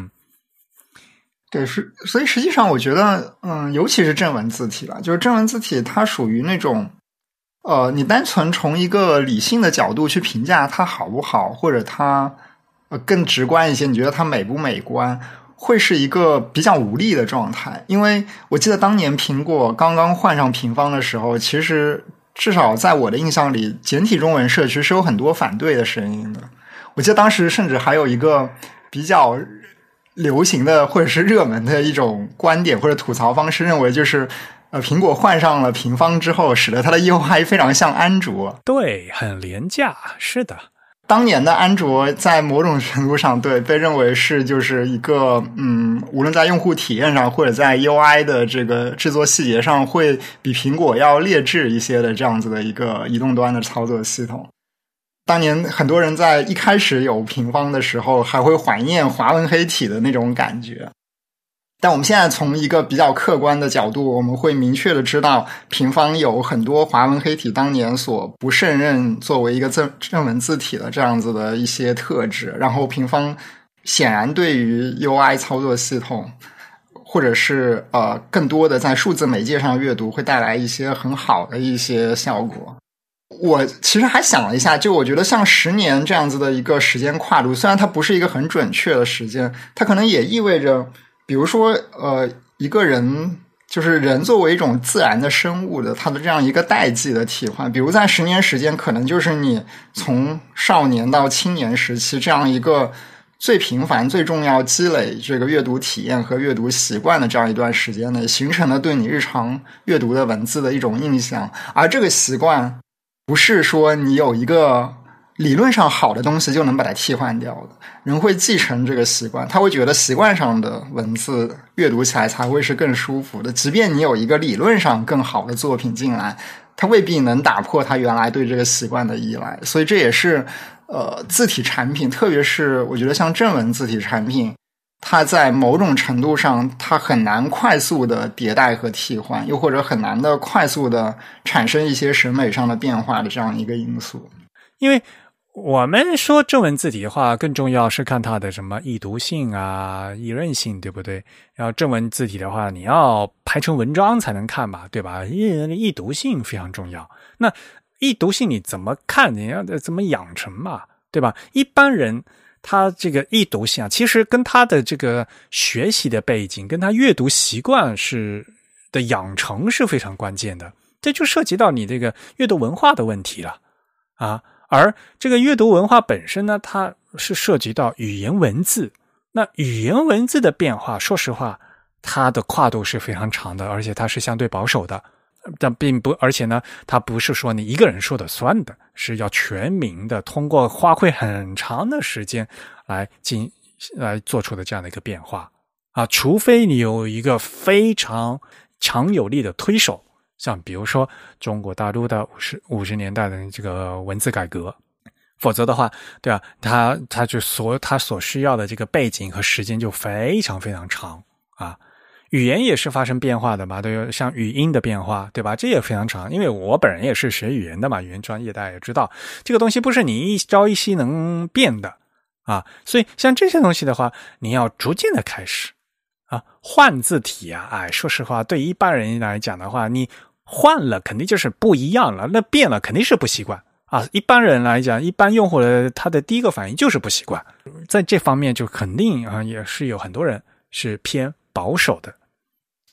对，所以实际上我觉得，尤其是正文字体吧，就是正文字体它属于那种，你单纯从一个理性的角度去评价它好不好，或者它更直观一些，你觉得它美不美观，会是一个比较无力的状态。因为我记得当年苹果刚刚换上平方的时候，其实至少在我的印象里，简体中文社区是有很多反对的声音的。我记得当时甚至还有一个比较流行的或者是热门的一种观点或者吐槽方式，认为就是苹果换上了平方之后，使得它的 UI 非常像安卓。 对，很廉价，是的。 当年的安卓在某种程度上对被认为是就是一个无论在用户体验上或者在 UI 的这个制作细节上会比苹果要劣质一些的这样子的一个移动端的操作系统。当年很多人在一开始有平方的时候还会怀念华文黑体的那种感觉，但我们现在从一个比较客观的角度，我们会明确的知道平方有很多华文黑体当年所不胜任作为一个正文字体的这样子的一些特质，然后平方显然对于 UI 操作系统或者是更多的在数字媒介上阅读会带来一些很好的一些效果。我其实还想了一下，就我觉得像10年这样子的一个时间跨度，虽然它不是一个很准确的时间，它可能也意味着比如说一个人就是人作为一种自然的生物的它的这样一个代际的替换，比如在10年时间可能就是你从少年到青年时期这样一个最频繁最重要积累这个阅读体验和阅读习惯的这样一段时间内形成了对你日常阅读的文字的一种印象，而这个习惯不是说你有一个理论上好的东西就能把它替换掉的，人会继承这个习惯，他会觉得习惯上的文字阅读起来才会是更舒服的，即便你有一个理论上更好的作品进来，他未必能打破他原来对这个习惯的依赖。所以这也是字体产品，特别是我觉得像正文字体产品，它在某种程度上它很难快速的迭代和替换，又或者很难的快速的产生一些审美上的变化的这样一个因素。 因为我们说正文字体的话，更重要是看它的什么易读性啊、易认性，对不对？然后正文字体的话，你要排成文章才能看吧，对吧？易读性非常重要。那易读性你怎么看？你要怎么养成嘛，对吧？一般人他这个易读性啊，其实跟他的这个学习的背景、跟他阅读习惯的养成是非常关键的。这就涉及到你这个阅读文化的问题了啊。而这个阅读文化本身呢，它是涉及到语言文字。那语言文字的变化，说实话，它的跨度是非常长的，而且它是相对保守的。但而且呢，它不是说你一个人说的算的，是要全民的，通过花费很长的时间来做出的这样的一个变化啊。除非你有一个非常强有力的推手。像比如说中国大陆的50年代的这个文字改革，否则的话，对啊，他所需要的这个背景和时间就非常非常长啊。语言也是发生变化的嘛，对，像语音的变化，对吧？这也非常长，因为我本人也是学语言的嘛，语言专业大家也知道，这个东西不是你一朝一夕能变的啊。所以像这些东西的话，你要逐渐的开始啊，换字体啊，说实话，对一般人来讲的话，你换了肯定就是不一样了，那变了肯定是不习惯啊。一般人来讲，一般用户他的第一个反应就是不习惯，在这方面就肯定啊也是有很多人是偏保守的。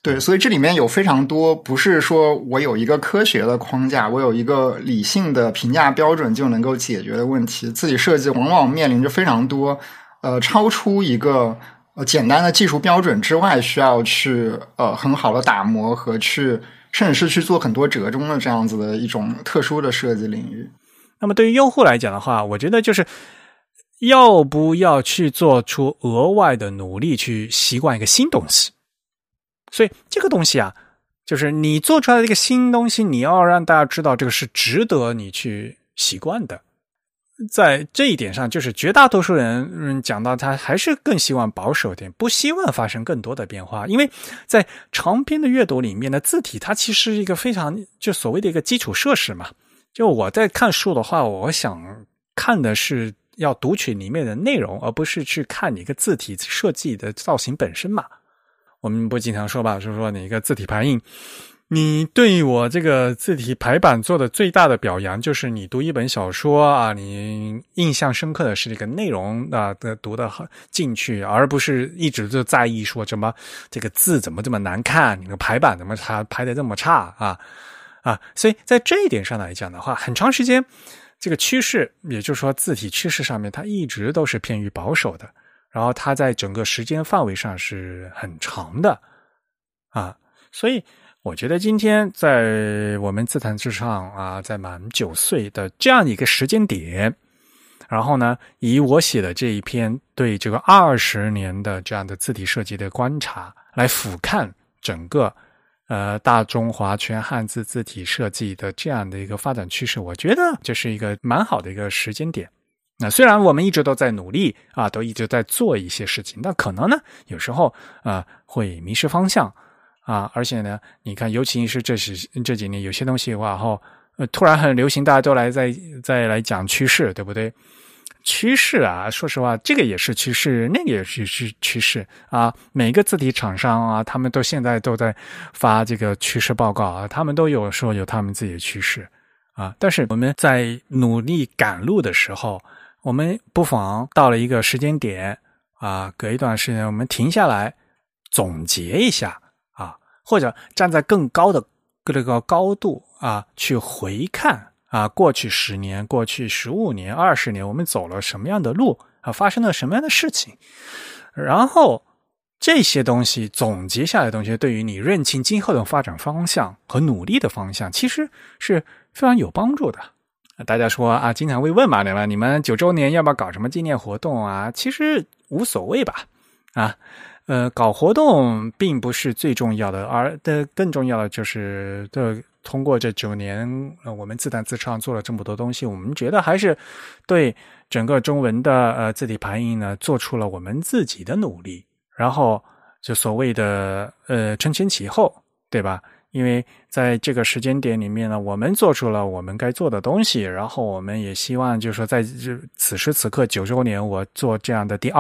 对，所以这里面有非常多，不是说我有一个科学的框架，我有一个理性的评价标准就能够解决的问题。自己设计往往面临着非常多，超出一个简单的技术标准之外，需要去很好的打磨和去，甚至是去做很多折中的这样子的一种特殊的设计领域。 那么对于用户来讲的话，我觉得就是要不要去做出额外的努力去习惯一个新东西。所以这个东西啊，就是你做出来的一个新东西，你要让大家知道这个是值得你去习惯的。在这一点上，就是绝大多数人讲到他还是更希望保守点，不希望发生更多的变化。因为在长篇的阅读里面的字体，它其实是一个非常就所谓的一个基础设施嘛。就我在看书的话，我想看的是要读取里面的内容，而不是去看你一个字体设计的造型本身嘛。我们不经常说吧，就是说你一个字体排印，你对我这个字体排版做的最大的表扬，就是你读一本小说啊，你印象深刻的是这个内容啊，读的进去，而不是一直就在意说什么这个字怎么这么难看，你的排版怎么排的这么差啊。所以在这一点上来讲的话，很长时间这个趋势，也就是说字体趋势上面，它一直都是偏于保守的。然后它在整个时间范围上是很长的啊，所以我觉得今天在我们自弹自唱啊，在满9岁的这样一个时间点，然后呢，以我写的这一篇对这个20年的这样的字体设计的观察来俯瞰整个大中华全汉字字体设计的这样的一个发展趋势，我觉得这是一个蛮好的一个时间点。那虽然我们一直都在努力啊，都一直在做一些事情，但可能呢，有时候会迷失方向啊。而且呢，你看，尤其是这几年有些东西的话，突然很流行，大家都再来讲趋势，对不对？趋势啊，说实话，这个也是趋势，那个也是趋势啊。每个字体厂商啊，他们现在都在发这个趋势报告啊，他们都有说有他们自己的趋势啊。但是我们在努力赶路的时候，我们不妨到了一个时间点啊，隔一段时间我们停下来总结一下啊，或者站在更高的这个高度啊去回看啊，过去10年、过去15年、20年我们走了什么样的路啊，发生了什么样的事情，然后这些东西总结下来的东西，对于你认清今后的发展方向和努力的方向，其实是非常有帮助的。大家说啊，经常会问嘛，对吧？你们9周年要不要搞什么纪念活动啊？其实无所谓吧，啊，搞活动并不是最重要的，而更重要的就是通过这9年，我们自弹自唱做了这么多东西，我们觉得还是对整个中文的字体排印呢，做出了我们自己的努力，然后就所谓的承前启后，对吧？因为在这个时间点里面呢，我们做出了我们该做的东西，然后我们也希望就是说在此时此刻9周年，我做这样的第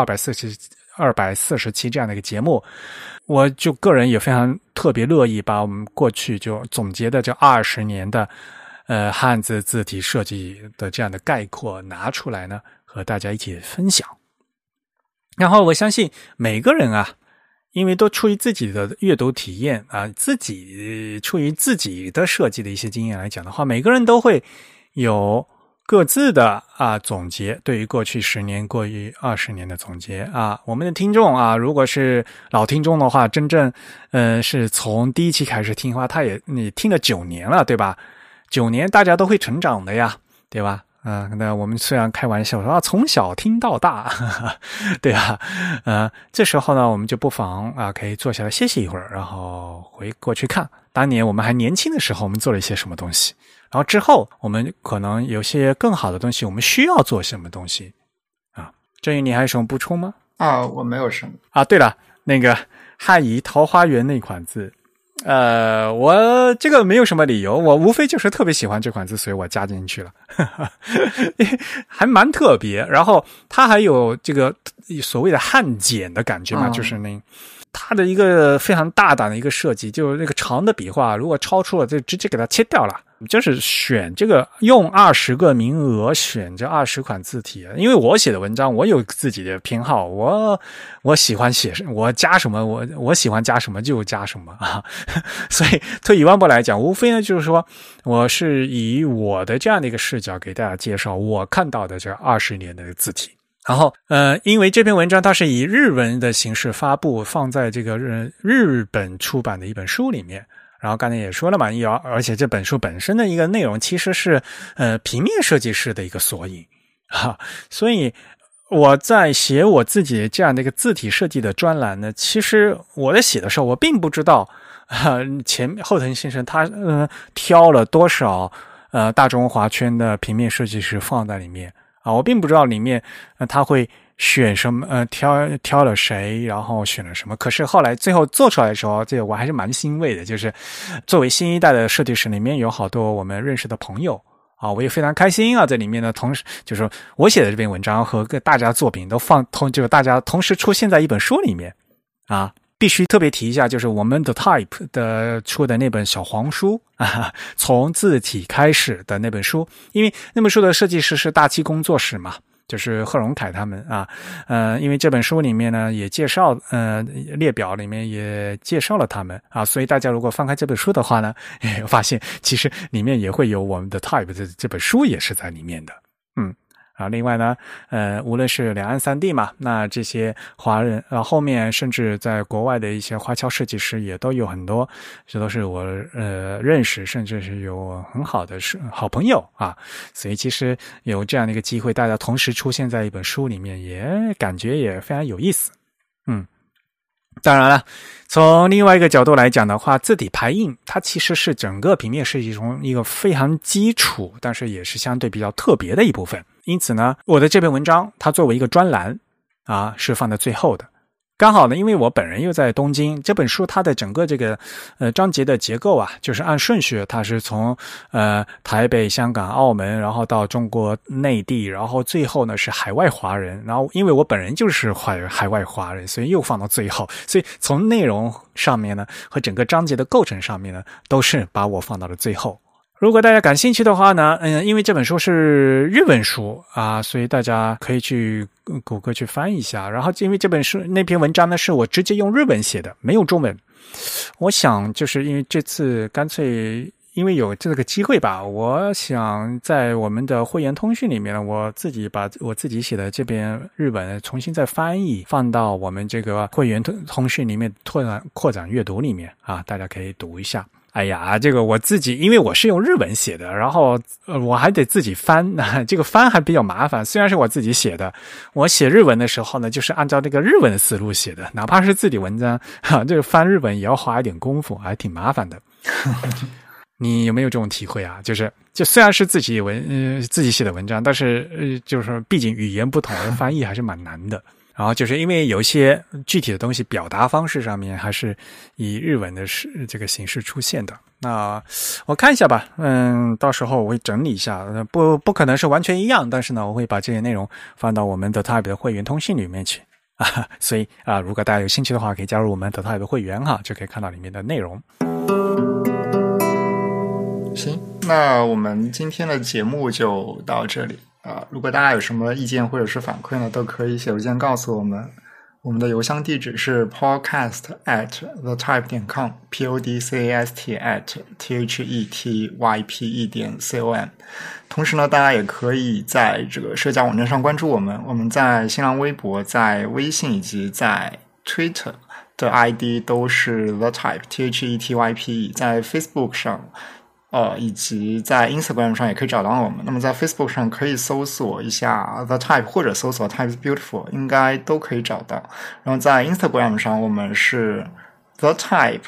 240期这样的一个节目，我就个人也非常特别乐意把我们过去就总结的这20年的汉字字体设计的这样的概括拿出来呢，和大家一起分享。然后我相信每个人啊，因为都出于自己的阅读体验啊，出于自己的设计的一些经验来讲的话，每个人都会有各自的总结，对于过去10年、过去20年的总结啊。我们的听众啊，如果是老听众的话，真正是从第1期开始听的话，你听了9年了，对吧？9年大家都会成长的呀，对吧？那我们虽然开玩笑说从小听到大，对吧？这时候呢，我们就不妨可以坐下来歇息一会儿，然后回过去看当年我们还年轻的时候，我们做了一些什么东西，然后之后我们可能有些更好的东西，我们需要做什么东西啊？郑宇，你还有什么补充吗？ 我没有什么对了，那个汉仪桃花源那款字。我这个没有什么理由，我无非就是特别喜欢这款字，所以我加进去了，还蛮特别。然后它还有这个所谓的汉简的感觉嘛，就是它的一个非常大胆的一个设计，就是那个长的笔画如果超出了就直接给它切掉了，就是选这个用20个名额选这20款字体。因为我写的文章我有自己的偏好，我喜欢写，我加什么我喜欢加什么就加什么啊。所以退一万步来讲，无非呢就是说我是以我的这样的一个视角给大家介绍我看到的这20年的字体。然后因为这篇文章它是以日文的形式发布，放在这个日本出版的一本书里面。然后刚才也说了嘛，而且这本书本身的一个内容其实是平面设计师的一个索引啊，所以我在写我自己这样的一个字体设计的专栏呢，其实我在写的时候我并不知道后藤先生他挑了多少大中华圈的平面设计师放在里面啊，我并不知道里面他会选什么挑了谁，然后选了什么。可是后来最后做出来的时候，这个我还是蛮欣慰的，就是作为新一代的设计师里面有好多我们认识的朋友啊，我也非常开心啊。在里面呢，同时就是我写的这篇文章和大家作品都就是大家同时出现在一本书里面啊。必须特别提一下，就是我们的 Type 的出的那本小黄书啊，从字体开始的那本书，因为那本书的设计师是大七工作室嘛，就是贺荣凯他们啊，因为这本书里面呢也介绍，列表里面也介绍了他们啊，所以大家如果翻开这本书的话呢，也发现其实里面也会有我们的 Type 的这本书也是在里面的，另外呢，无论是两岸三地嘛，那这些华人后面甚至在国外的一些华侨设计师也都有很多，这都是我认识，甚至是有很好的好朋友啊。所以其实有这样的一个机会，大家同时出现在一本书里面，也感觉也非常有意思。当然了，从另外一个角度来讲的话，字体排印它其实是整个平面设计中一个非常基础，但是也是相对比较特别的一部分。因此呢，我的这篇文章它作为一个专栏啊，是放在最后的。刚好呢，因为我本人又在东京，这本书它的整个这个章节的结构啊，就是按顺序，它是从台北、香港、澳门，然后到中国内地，然后最后呢是海外华人。然后因为我本人就是海外华人，所以又放到最后。所以从内容上面呢，和整个章节的构成上面呢，都是把我放到了最后。如果大家感兴趣的话呢，因为这本书是日文书啊，所以大家可以去谷歌去翻一下。然后因为这本书那篇文章呢是我直接用日文写的，没有中文。我想就是因为这次干脆因为有这个机会吧，我想在我们的会员通讯里面呢，我自己把我自己写的这篇日文重新再翻译放到我们这个会员通讯里面扩展阅读里面啊，大家可以读一下。哎呀，这个我自己因为我是用日文写的，然后我还得自己翻，这个翻还比较麻烦。虽然是我自己写的，我写日文的时候呢，就是按照这个日文的思路写的，哪怕是自己文章这个翻日文也要花一点功夫，还挺麻烦的。你有没有这种体会啊？就虽然是自己写的文章，但是就是毕竟语言不同，翻译还是蛮难的。然后就是因为有一些具体的东西表达方式上面还是以日文的这个形式出现的。那我看一下吧，到时候我会整理一下，不可能是完全一样，但是呢，我会把这些内容放到我们的 Type 的会员通信里面去啊。所以如果大家有兴趣的话，可以加入我们的 Type 的会员哈，就可以看到里面的内容。 行，那我们今天的节目就到这里。如果大家有什么意见或者是反馈呢，都可以写邮件告诉我们。我们的邮箱地址是 podcast@thetype.com podcast@thetype.com。同时呢，大家也可以在这个社交网站上关注我们。我们在新浪微博、在微信以及在 Twitter 的 ID 都是 The Type THETYPE。在 Facebook 上以及在 Instagram 上也可以找到我们。那么在 Facebook 上可以搜索一下 The Type 或者搜索 Type is Beautiful， 应该都可以找到。然后在 Instagram 上我们是 The Type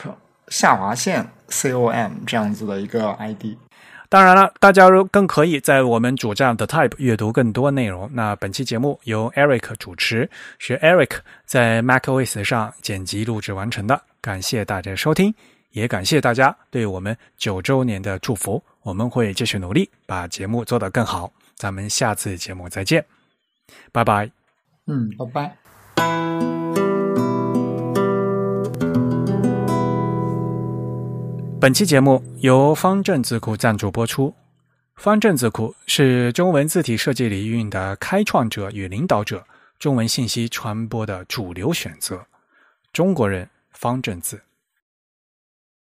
_COM 这样子的一个 ID。 当然了，大家更可以在我们主站 The Type 阅读更多内容。那本期节目由 Eric 主持，是 Eric 在 macOS 上剪辑录制完成的。感谢大家收听，也感谢大家对我们9周年的祝福，我们会继续努力把节目做得更好。咱们下次节目再见，拜拜。 拜拜。 本期节目由方正字库赞助播出。方正字库是中文字体设计领域的开创者与领导者，中文信息传播的主流选择。中国人方正字。